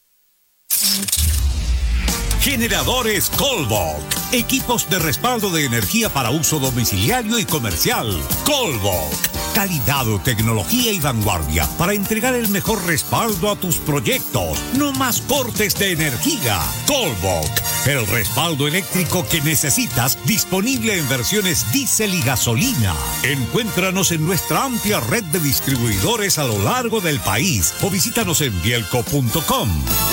Generadores Colvolk. Equipos de respaldo de energía para uso domiciliario y comercial. Colvolk. Calidad, tecnología y vanguardia para entregar el mejor respaldo a tus proyectos. No más cortes de energía. Colvolk. El respaldo eléctrico que necesitas, disponible en versiones diésel y gasolina. Encuéntranos en nuestra amplia red de distribuidores a lo largo del país o visítanos en bielco punto com.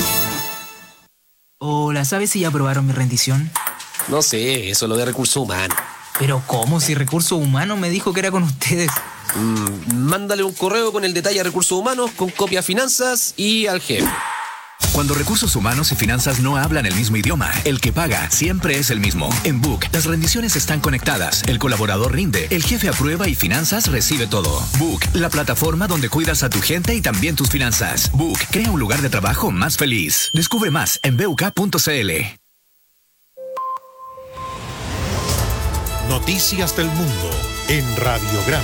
Hola, ¿sabes si ya aprobaron mi rendición? No sé, eso es lo de recursos humanos. ¿Pero cómo? Si recursos humanos me dijo que era con ustedes. Mm, mándale un correo con el detalle a recursos humanos, con copia a finanzas y al jefe. Cuando recursos humanos y finanzas no hablan el mismo idioma, el que paga siempre es el mismo. En Book, las rendiciones están conectadas, el colaborador rinde, el jefe aprueba y finanzas recibe todo. Book, la plataforma donde cuidas a tu gente y también tus finanzas. Book, crea un lugar de trabajo más feliz. Descubre más en b u k punto c l. Noticias del mundo en Radiograma.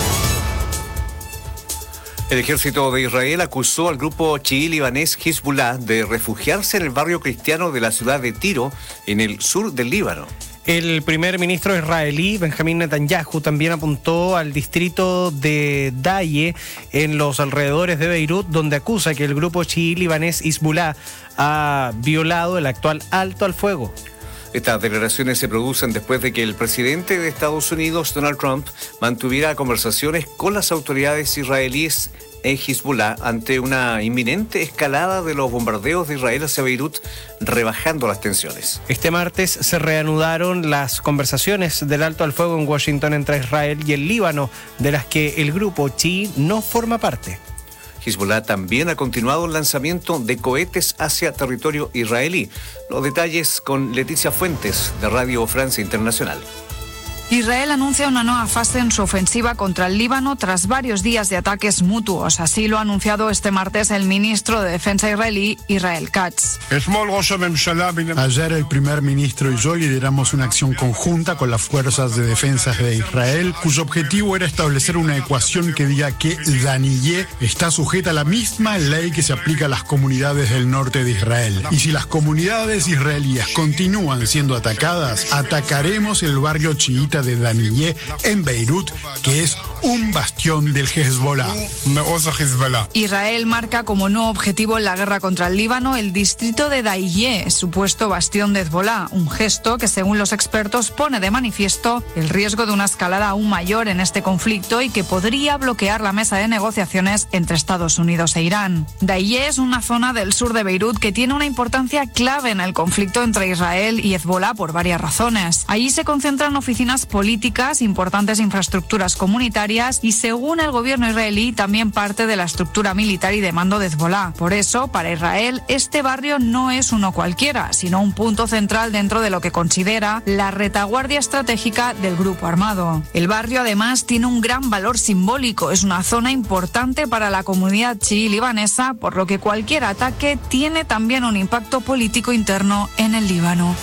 El ejército de Israel acusó al grupo chií libanés Hezbollah de refugiarse en el barrio cristiano de la ciudad de Tiro, en el sur del Líbano. El primer ministro israelí, Benjamín Netanyahu, también apuntó al distrito de Daye, en los alrededores de Beirut, donde acusa que el grupo chií libanés Hezbollah ha violado el actual alto al fuego. Estas declaraciones se producen después de que el presidente de Estados Unidos, Donald Trump, mantuviera conversaciones con las autoridades israelíes en Hezbollah ante una inminente escalada de los bombardeos de Israel hacia Beirut, rebajando las tensiones. Este martes se reanudaron las conversaciones del alto al fuego en Washington entre Israel y el Líbano, de las que el grupo chií no forma parte. Hezbollah también ha continuado el lanzamiento de cohetes hacia territorio israelí. Los detalles con Leticia Fuentes, de Radio Francia Internacional. Israel anuncia una nueva fase en su ofensiva contra el Líbano tras varios días de ataques mutuos. Así lo ha anunciado este martes el ministro de Defensa israelí, Israel Katz. Ayer el primer ministro y yo lideramos una acción conjunta con las fuerzas de defensa de Israel, cuyo objetivo era establecer una ecuación que diga que Daniyeh está sujeta a la misma ley que se aplica a las comunidades del norte de Israel. Y si las comunidades israelíes continúan siendo atacadas, atacaremos el barrio chiita de Daniyeh en Beirut, que es un bastión del Hezbollah. Israel marca como nuevo objetivo en la guerra contra el Líbano el distrito de Daiyeh, supuesto bastión de Hezbollah, un gesto que según los expertos pone de manifiesto el riesgo de una escalada aún mayor en este conflicto y que podría bloquear la mesa de negociaciones entre Estados Unidos e Irán. Daiyeh es una zona del sur de Beirut que tiene una importancia clave en el conflicto entre Israel y Hezbollah por varias razones. Allí se concentran oficinas políticas, importantes infraestructuras comunitarias y, según el gobierno israelí, también parte de la estructura militar y de mando de Hezbollah. Por eso, para Israel, este barrio no es uno cualquiera, sino un punto central dentro de lo que considera la retaguardia estratégica del grupo armado. El barrio, además, tiene un gran valor simbólico. Es una zona importante para la comunidad chií libanesa, por lo que cualquier ataque tiene también un impacto político interno en el Líbano.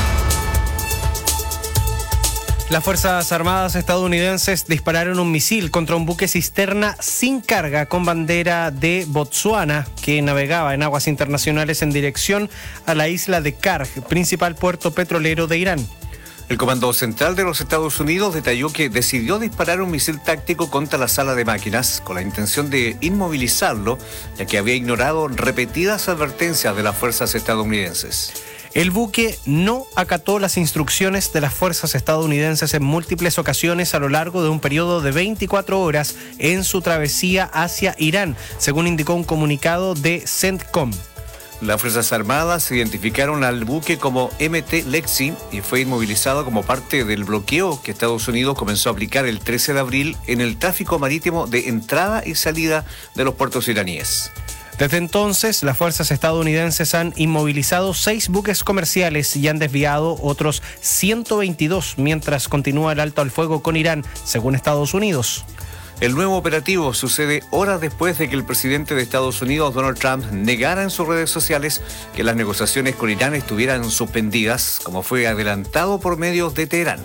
Las Fuerzas Armadas estadounidenses dispararon un misil contra un buque cisterna sin carga con bandera de Botsuana que navegaba en aguas internacionales en dirección a la isla de Karg, principal puerto petrolero de Irán. El Comando Central de los Estados Unidos detalló que decidió disparar un misil táctico contra la sala de máquinas con la intención de inmovilizarlo, ya que había ignorado repetidas advertencias de las fuerzas estadounidenses. El buque no acató las instrucciones de las fuerzas estadounidenses en múltiples ocasiones a lo largo de un periodo de veinticuatro horas en su travesía hacia Irán, según indicó un comunicado de CENTCOM. Las Fuerzas Armadas identificaron al buque como M T Lexi y fue inmovilizado como parte del bloqueo que Estados Unidos comenzó a aplicar el trece de abril en el tráfico marítimo de entrada y salida de los puertos iraníes. Desde entonces, las fuerzas estadounidenses han inmovilizado seis buques comerciales y han desviado otros ciento veintidós mientras continúa el alto al fuego con Irán, según Estados Unidos. El nuevo operativo sucede horas después de que el presidente de Estados Unidos, Donald Trump, negara en sus redes sociales que las negociaciones con Irán estuvieran suspendidas, como fue adelantado por medios de Teherán.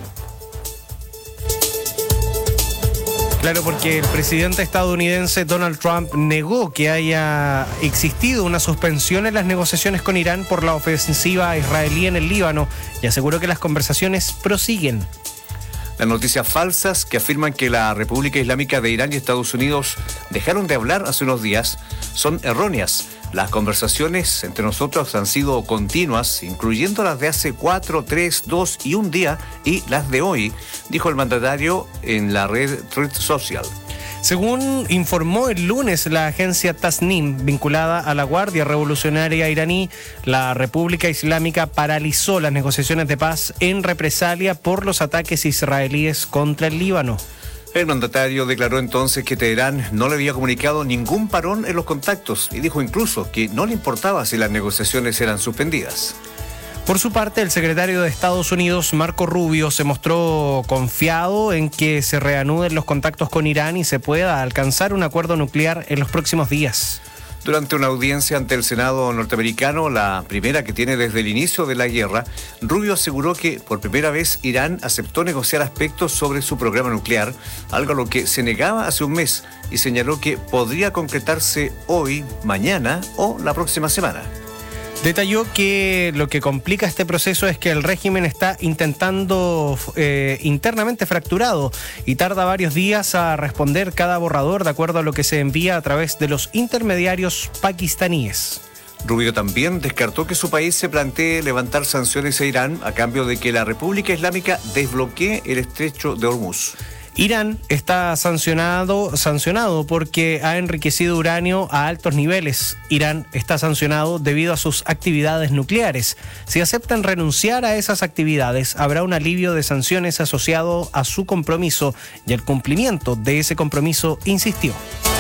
Claro, porque el presidente estadounidense Donald Trump negó que haya existido una suspensión en las negociaciones con Irán por la ofensiva israelí en el Líbano y aseguró que las conversaciones prosiguen. Las noticias falsas que afirman que la República Islámica de Irán y Estados Unidos dejaron de hablar hace unos días son erróneas. Las conversaciones entre nosotros han sido continuas, incluyendo las de hace cuatro, tres, dos y un día y las de hoy, dijo el mandatario en la red Truth Social. Según informó el lunes la agencia Tasnim, vinculada a la Guardia Revolucionaria iraní, la República Islámica paralizó las negociaciones de paz en represalia por los ataques israelíes contra el Líbano. El mandatario declaró entonces que Teherán no le había comunicado ningún parón en los contactos y dijo incluso que no le importaba si las negociaciones eran suspendidas. Por su parte, el secretario de Estados Unidos, Marco Rubio, se mostró confiado en que se reanuden los contactos con Irán y se pueda alcanzar un acuerdo nuclear en los próximos días. Durante una audiencia ante el Senado norteamericano, la primera que tiene desde el inicio de la guerra, Rubio aseguró que por primera vez Irán aceptó negociar aspectos sobre su programa nuclear, algo a lo que se negaba hace un mes, y señaló que podría concretarse hoy, mañana o la próxima semana. Detalló que lo que complica este proceso es que el régimen está intentando eh, internamente fracturado y tarda varios días a responder cada borrador de acuerdo a lo que se envía a través de los intermediarios pakistaníes. Rubio también descartó que su país se plantee levantar sanciones a Irán a cambio de que la República Islámica desbloquee el estrecho de Hormuz. Irán está sancionado, sancionado porque ha enriquecido uranio a altos niveles. Irán está sancionado debido a sus actividades nucleares. Si aceptan renunciar a esas actividades, habrá un alivio de sanciones asociado a su compromiso y el cumplimiento de ese compromiso, insistió.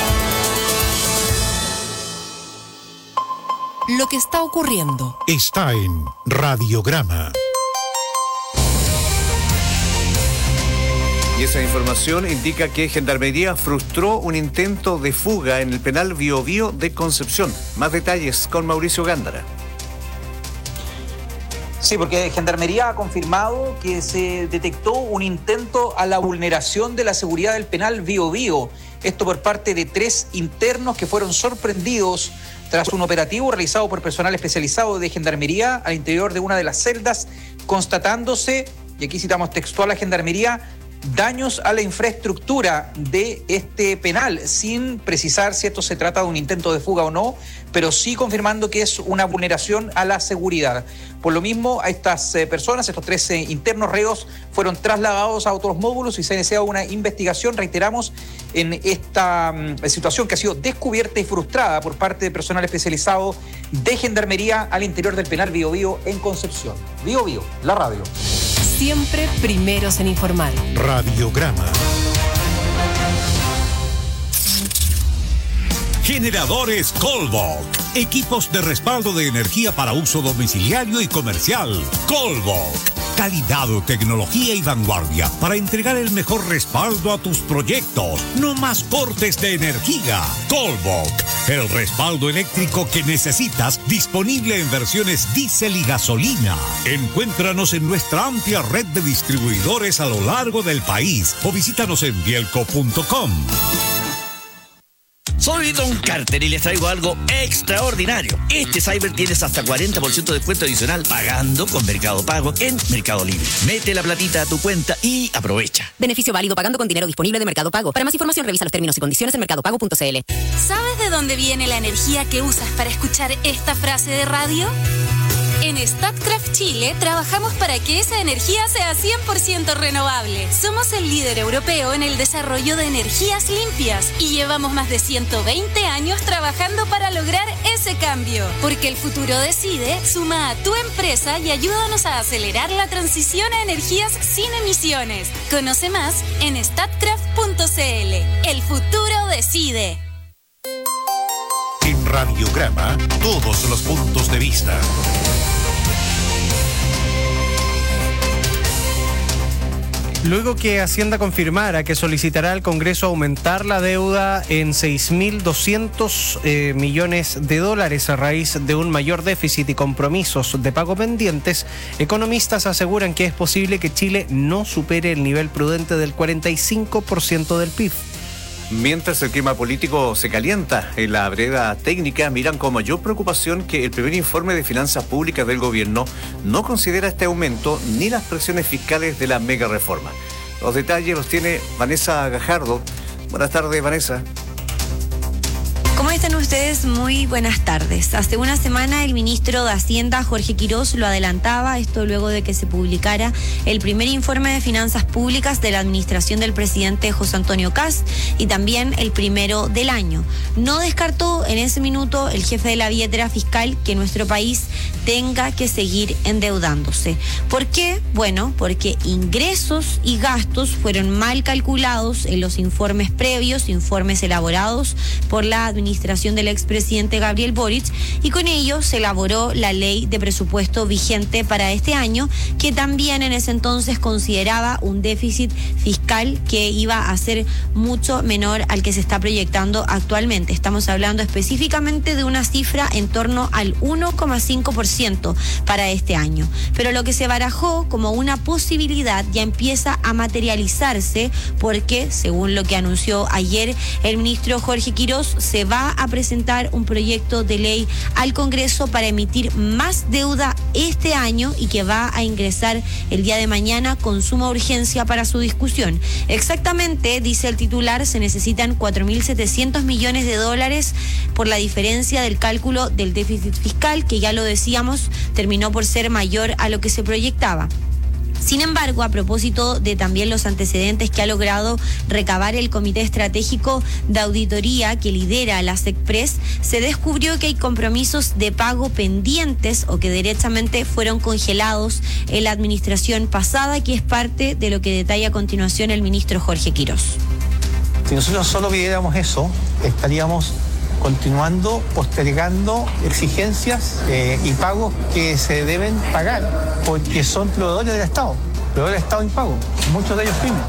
Lo que está ocurriendo está en Radiograma. Y esa información indica que Gendarmería frustró un intento de fuga en el penal Bío Bío de Concepción. Más detalles con Mauricio Gándara. Sí, porque Gendarmería ha confirmado que se detectó un intento a la vulneración de la seguridad del penal Bío Bío. Esto por parte de tres internos que fueron sorprendidos tras un operativo realizado por personal especializado de Gendarmería al interior de una de las celdas, constatándose, y aquí citamos textual a Gendarmería, daños a la infraestructura de este penal, sin precisar si esto se trata de un intento de fuga o no, pero sí confirmando que es una vulneración a la seguridad. Por lo mismo, a estas eh, personas, estos tres eh, internos reos, fueron trasladados a otros módulos y se ha iniciado una investigación, reiteramos, en esta mm, situación que ha sido descubierta y frustrada por parte de personal especializado de Gendarmería al interior del penal Bío Bío en Concepción. Bío Bío, la radio. Siempre primeros en informar. Radiograma. Generadores Colbok. Equipos de respaldo de energía para uso domiciliario y comercial. Colbok. Calidad, tecnología y vanguardia para entregar el mejor respaldo a tus proyectos. No más cortes de energía. Colbok. El respaldo eléctrico que necesitas, disponible en versiones diésel y gasolina. Encuéntranos en nuestra amplia red de distribuidores a lo largo del país o visítanos en bielco punto com. Soy Don Carter y les traigo algo extraordinario. Este Cyber tienes hasta cuarenta por ciento de descuento adicional pagando con Mercado Pago en Mercado Libre. Mete la platita a tu cuenta y aprovecha. Beneficio válido pagando con dinero disponible de Mercado Pago. Para más información revisa los términos y condiciones en mercado pago punto c l. ¿Sabes de dónde viene la energía que usas para escuchar esta frase de radio? En Statkraft Chile trabajamos para que esa energía sea cien por ciento renovable. Somos el líder europeo en el desarrollo de energías limpias y llevamos más de ciento veinte años trabajando para lograr ese cambio. Porque el futuro decide, suma a tu empresa y ayúdanos a acelerar la transición a energías sin emisiones. Conoce más en statkraft punto c l. El futuro decide. Radiograma, todos los puntos de vista. Luego que Hacienda confirmara que solicitará al Congreso aumentar la deuda en seis mil doscientos eh, millones de dólares a raíz de un mayor déficit y compromisos de pago pendientes, economistas aseguran que es posible que Chile no supere el nivel prudente del cuarenta y cinco por ciento del P I B. Mientras el clima político se calienta, en la vereda técnica miran con mayor preocupación que el primer informe de finanzas públicas del gobierno no considera este aumento ni las presiones fiscales de la mega reforma. Los detalles los tiene Vanessa Gajardo. Buenas tardes, Vanessa. ¿Cómo están ustedes? Muy buenas tardes. Hace una semana el ministro de Hacienda, Jorge Quirós, lo adelantaba, esto luego de que se publicara el primer informe de finanzas públicas de la administración del presidente José Antonio Kast y también el primero del año. No descartó en ese minuto el jefe de la billetera fiscal que nuestro país tenga que seguir endeudándose. ¿Por qué? Bueno, porque ingresos y gastos fueron mal calculados en los informes previos, informes elaborados por la administración administración del expresidente Gabriel Boric, y con ello se elaboró la ley de presupuesto vigente para este año, que también en ese entonces consideraba un déficit fiscal que iba a ser mucho menor al que se está proyectando actualmente. Estamos hablando específicamente de una cifra en torno al uno coma cinco por ciento para este año. Pero lo que se barajó como una posibilidad ya empieza a materializarse, porque según lo que anunció ayer el ministro Jorge Quirós, se va a presentar un proyecto de ley al Congreso para emitir más deuda este año y que va a ingresar el día de mañana con suma urgencia para su discusión. Exactamente, dice el titular, se necesitan cuatro mil setecientos millones de dólares por la diferencia del cálculo del déficit fiscal, que ya lo decíamos, terminó por ser mayor a lo que se proyectaba. Sin embargo, a propósito de también los antecedentes que ha logrado recabar el Comité Estratégico de Auditoría que lidera la SECPRES, se descubrió que hay compromisos de pago pendientes o que derechamente fueron congelados en la administración pasada, que es parte de lo que detalla a continuación el ministro Jorge Quirós. Si nosotros solo pidiéramos eso, estaríamos continuando postergando exigencias eh, y pagos que se deben pagar, porque son proveedores del Estado, proveedores del Estado impago, muchos de ellos pymes.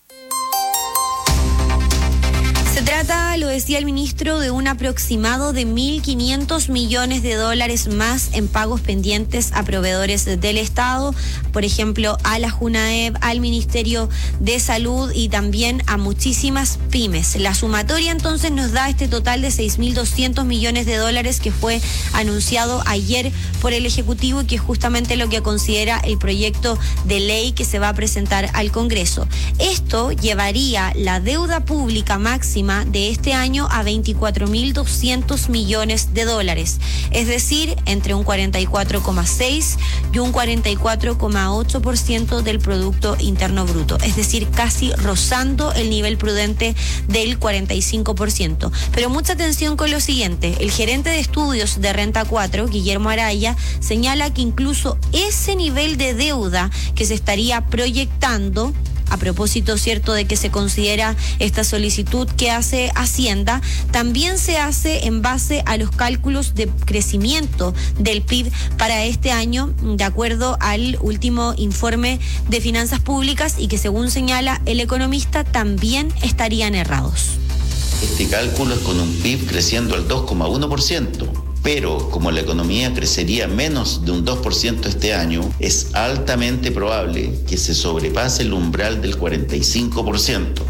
Se trata, lo decía el ministro, de un aproximado de mil quinientos millones de dólares más en pagos pendientes a proveedores del Estado, por ejemplo, a la JUNAEP, al Ministerio de Salud y también a muchísimas pymes. La sumatoria entonces nos da este total de seis mil doscientos millones de dólares que fue anunciado ayer por el Ejecutivo y que es justamente lo que considera el proyecto de ley que se va a presentar al Congreso. Esto llevaría la deuda pública máxima de este año a veinticuatro mil doscientos millones de dólares, es decir, entre un cuarenta y cuatro coma seis y un cuarenta y cuatro coma ocho por ciento del Producto Interno Bruto, es decir, casi rozando el nivel prudente del cuarenta y cinco por ciento. Pero mucha atención con lo siguiente, el gerente de estudios de Renta cuatro, Guillermo Araya, señala que incluso ese nivel de deuda que se estaría proyectando, a propósito, cierto, de que se considera esta solicitud que hace Hacienda, también se hace en base a los cálculos de crecimiento del P I B para este año, de acuerdo al último informe de finanzas públicas, y que según señala el economista también estarían errados. Este cálculo es con un P I B creciendo al dos coma uno por ciento. Pero como la economía crecería menos de un dos por ciento este año, es altamente probable que se sobrepase el umbral del cuarenta y cinco por ciento.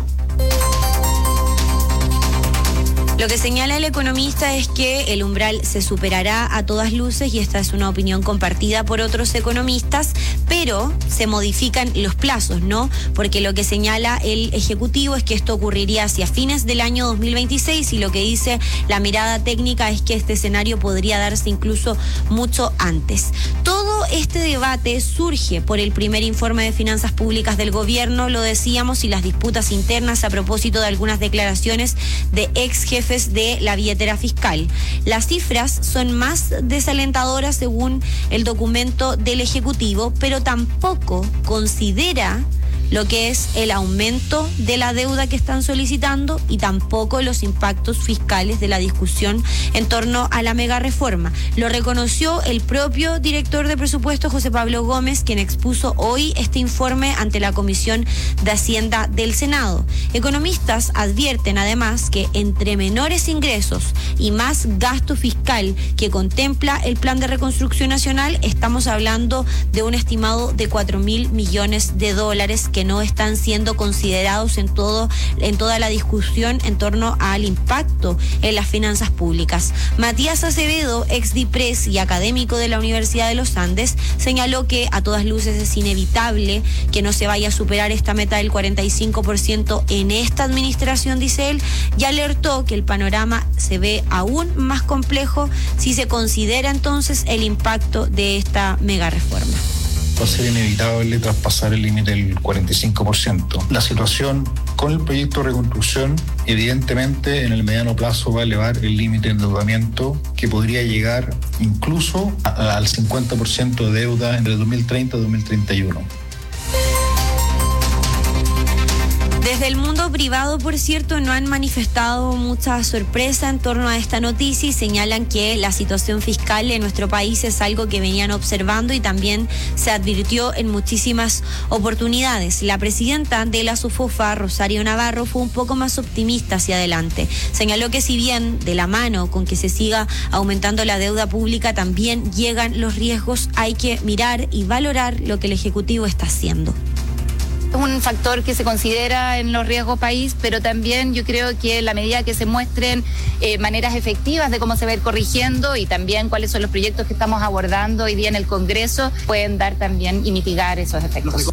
Lo que señala el economista es que el umbral se superará a todas luces, y esta es una opinión compartida por otros economistas, pero se modifican los plazos, ¿no? Porque lo que señala el Ejecutivo es que esto ocurriría hacia fines del año dos mil veintiséis, y lo que dice la mirada técnica es que este escenario podría darse incluso mucho antes. Todo este debate surge por el primer informe de finanzas públicas del gobierno, lo decíamos, y las disputas internas a propósito de algunas declaraciones de ex jefes de la billetera fiscal. Las cifras son más desalentadoras según el documento del Ejecutivo, pero tampoco considera lo que es el aumento de la deuda que están solicitando y tampoco los impactos fiscales de la discusión en torno a la mega reforma. Lo reconoció el propio director de presupuesto, José Pablo Gómez, quien expuso hoy este informe ante la Comisión de Hacienda del Senado. Economistas advierten además que entre menores ingresos y más gasto fiscal que contempla el Plan de Reconstrucción Nacional, estamos hablando de un estimado de cuatro mil millones de dólares que no están siendo considerados en todo, en toda la discusión en torno al impacto en las finanzas públicas. Matías Acevedo, ex DIPRES y académico de la Universidad de los Andes, señaló que a todas luces es inevitable que no se vaya a superar esta meta del cuarenta y cinco por ciento en esta administración, dice él, y alertó que el panorama se ve aún más complejo si se considera entonces el impacto de esta mega reforma. Va a ser inevitable traspasar el límite del cuarenta y cinco por ciento. La situación con el proyecto de reconstrucción, evidentemente, en el mediano plazo va a elevar el límite de endeudamiento, que podría llegar incluso a, al cincuenta por ciento de deuda entre dos mil treinta y dos mil treinta y uno. Desde el mundo privado, por cierto, no han manifestado mucha sorpresa en torno a esta noticia y señalan que la situación fiscal en nuestro país es algo que venían observando y también se advirtió en muchísimas oportunidades. La presidenta de la SUFOFA, Rosario Navarro, fue un poco más optimista hacia adelante. Señaló que si bien de la mano con que se siga aumentando la deuda pública también llegan los riesgos, hay que mirar y valorar lo que el Ejecutivo está haciendo. Es un factor que se considera en los riesgos país, pero también yo creo que en la medida que se muestren eh, maneras efectivas de cómo se va a ir corrigiendo y también cuáles son los proyectos que estamos abordando hoy día en el Congreso, pueden dar también y mitigar esos efectos.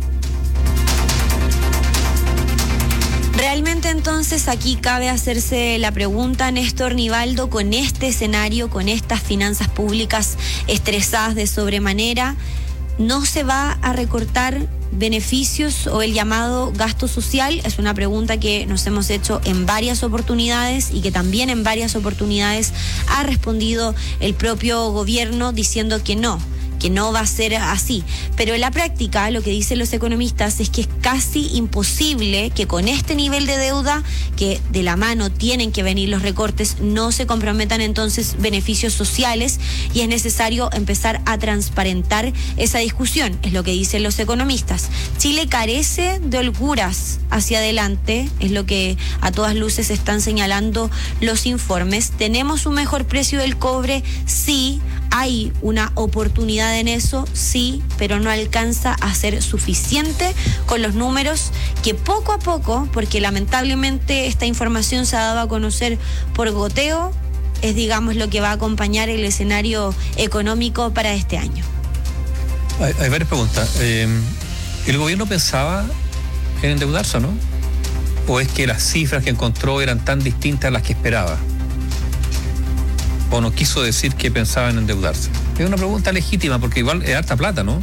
Realmente entonces aquí cabe hacerse la pregunta, Néstor Nivaldo, con este escenario, con estas finanzas públicas estresadas de sobremanera, ¿no se va a recortar beneficios o el llamado gasto social? Es una pregunta que nos hemos hecho en varias oportunidades y que también en varias oportunidades ha respondido el propio gobierno diciendo que no, que no va a ser así. Pero en la práctica, lo que dicen los economistas es que es casi imposible que con este nivel de deuda, que de la mano tienen que venir los recortes, no se comprometan entonces beneficios sociales y es necesario empezar a transparentar esa discusión, es lo que dicen los economistas. Chile carece de holguras hacia adelante, es lo que a todas luces están señalando los informes. ¿Tenemos un mejor precio del cobre? Sí. ¿Hay una oportunidad en eso? Sí, pero no alcanza a ser suficiente con los números que poco a poco, porque lamentablemente esta información se ha dado a conocer por goteo, es digamos lo que va a acompañar el escenario económico para este año. Hay, hay varias preguntas. Eh, ¿El gobierno pensaba en endeudarse o no? ¿O es que las cifras que encontró eran tan distintas a las que esperaba? ¿O no quiso decir que pensaba en endeudarse? Es una pregunta legítima, porque igual es harta plata, ¿no?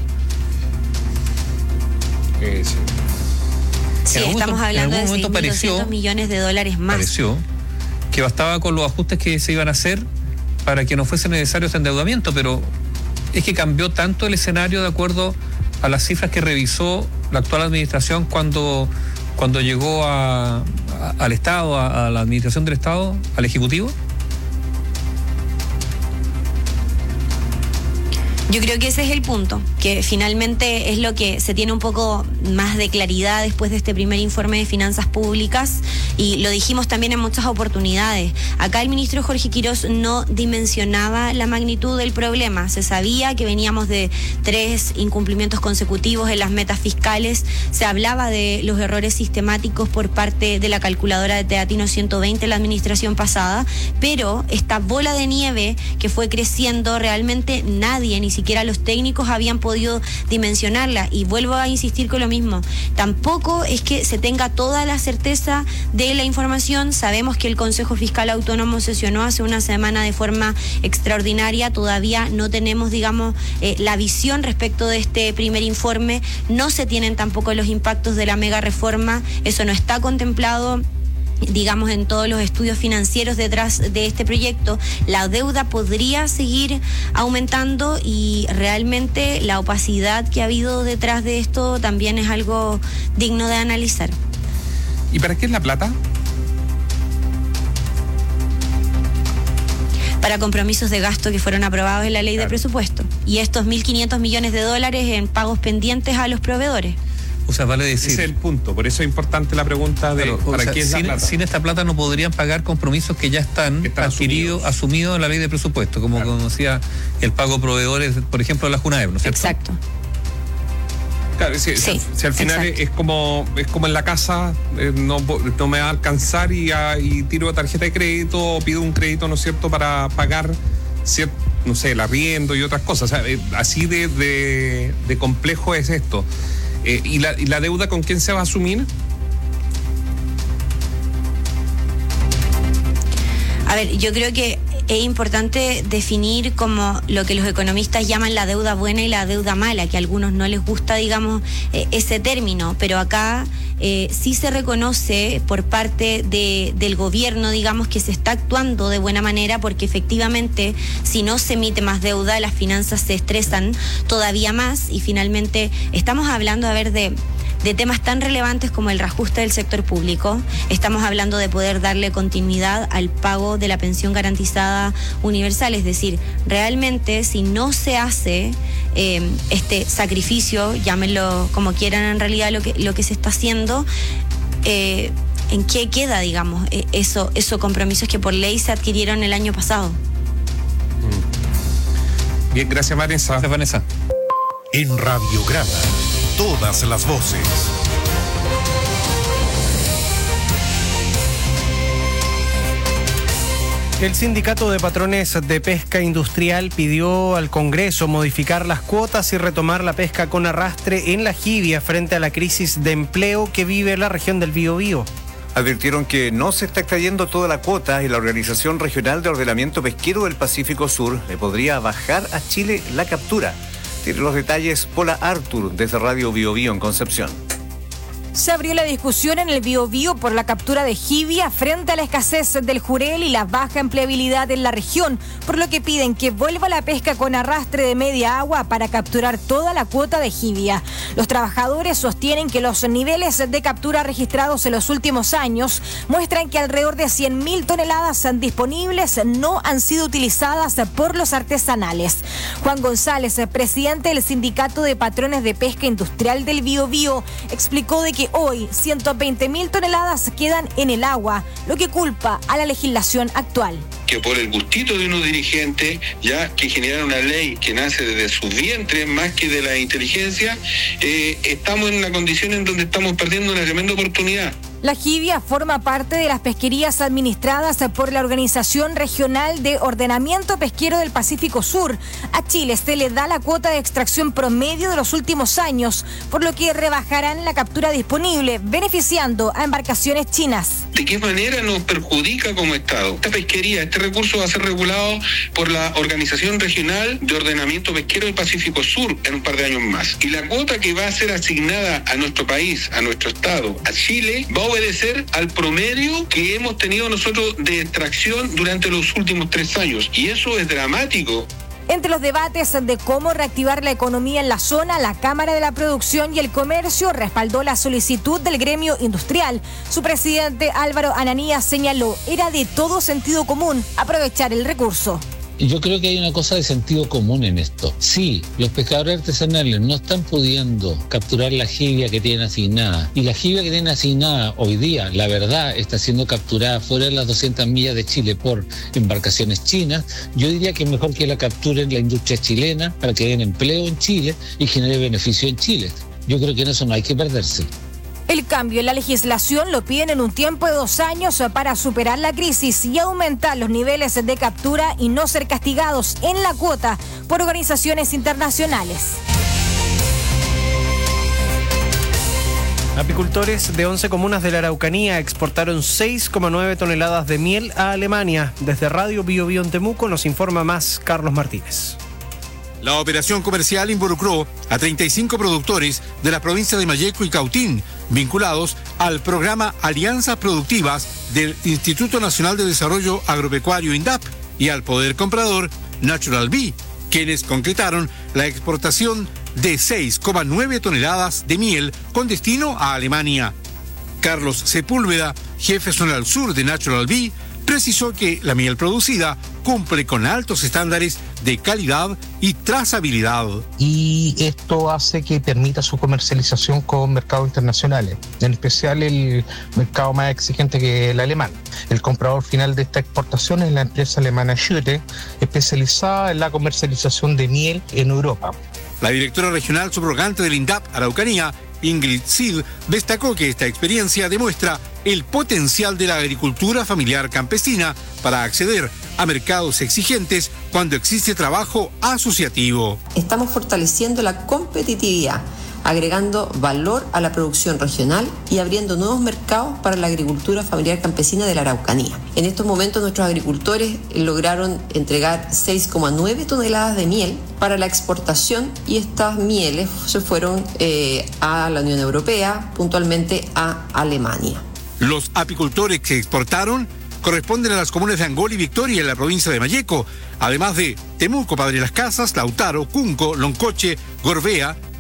Eh, sí, sí estamos momento, hablando de seis mil doscientos millones de dólares más. Pareció que bastaba con los ajustes que se iban a hacer para que no fuese necesario ese endeudamiento, pero es que cambió tanto el escenario de acuerdo a las cifras que revisó la actual administración cuando, cuando llegó a, a, al Estado, a, a la administración del Estado, al Ejecutivo. Yo creo que ese es el punto, que finalmente es lo que se tiene un poco más de claridad después de este primer informe de finanzas públicas y lo dijimos también en muchas oportunidades. Acá el ministro Jorge Quirós no dimensionaba la magnitud del problema. Se sabía que veníamos de tres incumplimientos consecutivos en las metas fiscales. Se hablaba de los errores sistemáticos por parte de la calculadora de Teatino ciento veinte la administración pasada, pero esta bola de nieve que fue creciendo realmente nadie, ni siquiera los técnicos habían podido dimensionarla y vuelvo a insistir con lo mismo, tampoco es que se tenga toda la certeza de la información. Sabemos que el Consejo Fiscal Autónomo sesionó hace una semana de forma extraordinaria, todavía no tenemos digamos eh, la visión respecto de este primer informe, no se tienen tampoco los impactos de la mega reforma, eso no está contemplado digamos, en todos los estudios financieros detrás de este proyecto, la deuda podría seguir aumentando y realmente la opacidad que ha habido detrás de esto también es algo digno de analizar. ¿Y para qué es la plata? Para compromisos de gasto que fueron aprobados en la ley claro. de presupuesto. Y estos mil quinientos millones de dólares en pagos pendientes a los proveedores. O sea, vale decir... Ese es el punto, por eso es importante la pregunta de claro, ¿para sea, qué es sin, la plata? Sin esta plata no podrían pagar compromisos que ya están, que están adquiridos, asumidos. asumidos en la ley de presupuesto, como claro. conocía el pago proveedores, por ejemplo, de la Junaep, ¿no es cierto? Exacto. Claro, si, sí, si al final es, es como es como en la casa, eh, no, no me va a alcanzar y, a, y tiro tarjeta de crédito o pido un crédito, ¿no es cierto?, para pagar, cierto, no sé, el arriendo y otras cosas. O sea, eh, así de, de, de complejo es esto. Eh, ¿y, la, ¿Y la deuda con quién se va a asumir? A ver, yo creo que es importante definir como lo que los economistas llaman la deuda buena y la deuda mala, que a algunos no les gusta, digamos, eh, ese término, pero acá eh, sí se reconoce por parte de, del gobierno, digamos, que se está actuando de buena manera, porque efectivamente si no se emite más deuda, las finanzas se estresan todavía más y finalmente estamos hablando, a ver, de... de temas tan relevantes como el reajuste del sector público. Estamos hablando de poder darle continuidad al pago de la pensión garantizada universal, es decir, realmente si no se hace eh, este sacrificio, llámenlo como quieran en realidad lo que, lo que se está haciendo, eh, ¿en qué queda, digamos, eh, eso, esos compromisos que por ley se adquirieron el año pasado? Bien, gracias Vanessa. Gracias Vanessa. En Radiograma, todas las voces. El Sindicato de Patrones de Pesca Industrial pidió al Congreso modificar las cuotas y retomar la pesca con arrastre en la jibia frente a la crisis de empleo que vive la región del Biobío. Advirtieron que no se está extrayendo toda la cuota y la Organización Regional de Ordenamiento Pesquero del Pacífico Sur le podría bajar a Chile la captura. Tiene los detalles Pola Artur desde Radio Biobío en Concepción. Se abrió la discusión en el Biobío por la captura de jibia frente a la escasez del jurel y la baja empleabilidad en la región, por lo que piden que vuelva la pesca con arrastre de media agua para capturar toda la cuota de jibia. Los trabajadores sostienen que los niveles de captura registrados en los últimos años muestran que alrededor de cien mil toneladas disponibles no han sido utilizadas por los artesanales. Juan González, presidente del Sindicato de Patrones de Pesca Industrial del Biobío, explicó de que hoy ciento veinte mil toneladas quedan en el agua, lo que culpa a la legislación actual. Que por el gustito de unos dirigentes, ya que generaron una ley que nace desde sus vientres más que de la inteligencia, eh, estamos en una condición en donde estamos perdiendo una tremenda oportunidad. La jibia forma parte de las pesquerías administradas por la Organización Regional de Ordenamiento Pesquero del Pacífico Sur. A Chile se le da la cuota de extracción promedio de los últimos años, por lo que rebajarán la captura disponible, beneficiando a embarcaciones chinas. ¿De qué manera nos perjudica como Estado? Esta pesquería, este recurso va a ser regulado por la Organización Regional de Ordenamiento Pesquero del Pacífico Sur en un par de años más. Y la cuota que va a ser asignada a nuestro país, a nuestro Estado, a Chile, va a obedecer al promedio que hemos tenido nosotros de extracción durante los últimos tres años. Y eso es dramático. Entre los debates de cómo reactivar la economía en la zona, la Cámara de la Producción y el Comercio respaldó la solicitud del gremio industrial. Su presidente Álvaro Ananías señaló, era de todo sentido común aprovechar el recurso. Yo creo que hay una cosa de sentido común en esto. Sí, los pescadores artesanales no están pudiendo capturar la jibia que tienen asignada. Y la jibia que tienen asignada hoy día, la verdad, está siendo capturada fuera de las doscientas millas de Chile por embarcaciones chinas. Yo diría que es mejor que la capturen la industria chilena para que den empleo en Chile y genere beneficio en Chile. Yo creo que en eso no hay que perderse. El cambio en la legislación lo piden en un tiempo de dos años para superar la crisis y aumentar los niveles de captura y no ser castigados en la cuota por organizaciones internacionales. Apicultores de once comunas de la Araucanía exportaron seis coma nueve toneladas de miel a Alemania. Desde Radio Biobío en Temuco nos informa más Carlos Martínez. La operación comercial involucró a treinta y cinco productores de la provincia de Malleco y Cautín, vinculados al programa Alianzas Productivas del Instituto Nacional de Desarrollo Agropecuario INDAP y al poder comprador Natural Bee, quienes concretaron la exportación de seis coma nueve toneladas de miel con destino a Alemania. Carlos Sepúlveda, jefe zonal sur de Natural Bee, precisó que la miel producida cumple con altos estándares de calidad y trazabilidad. Y esto hace que permita su comercialización con mercados internacionales, en especial el mercado más exigente que el alemán. El comprador final de esta exportación es la empresa alemana Schütte, especializada en la comercialización de miel en Europa. La directora regional subrogante del INDAP Araucanía, Ingrid Sil, destacó que esta experiencia demuestra el potencial de la agricultura familiar campesina para acceder a mercados exigentes cuando existe trabajo asociativo. Estamos fortaleciendo la competitividad, agregando valor a la producción regional y abriendo nuevos mercados para la agricultura familiar campesina de la Araucanía. En estos momentos nuestros agricultores lograron entregar seis coma nueve toneladas de miel para la exportación y estas mieles se fueron eh, a la Unión Europea, puntualmente a Alemania. Los apicultores que exportaron corresponden a las comunas de Angol y Victoria en la provincia de Malleco, además de Temuco, Padre Las Casas, Lautaro, Cunco, Loncoche, Gorbea,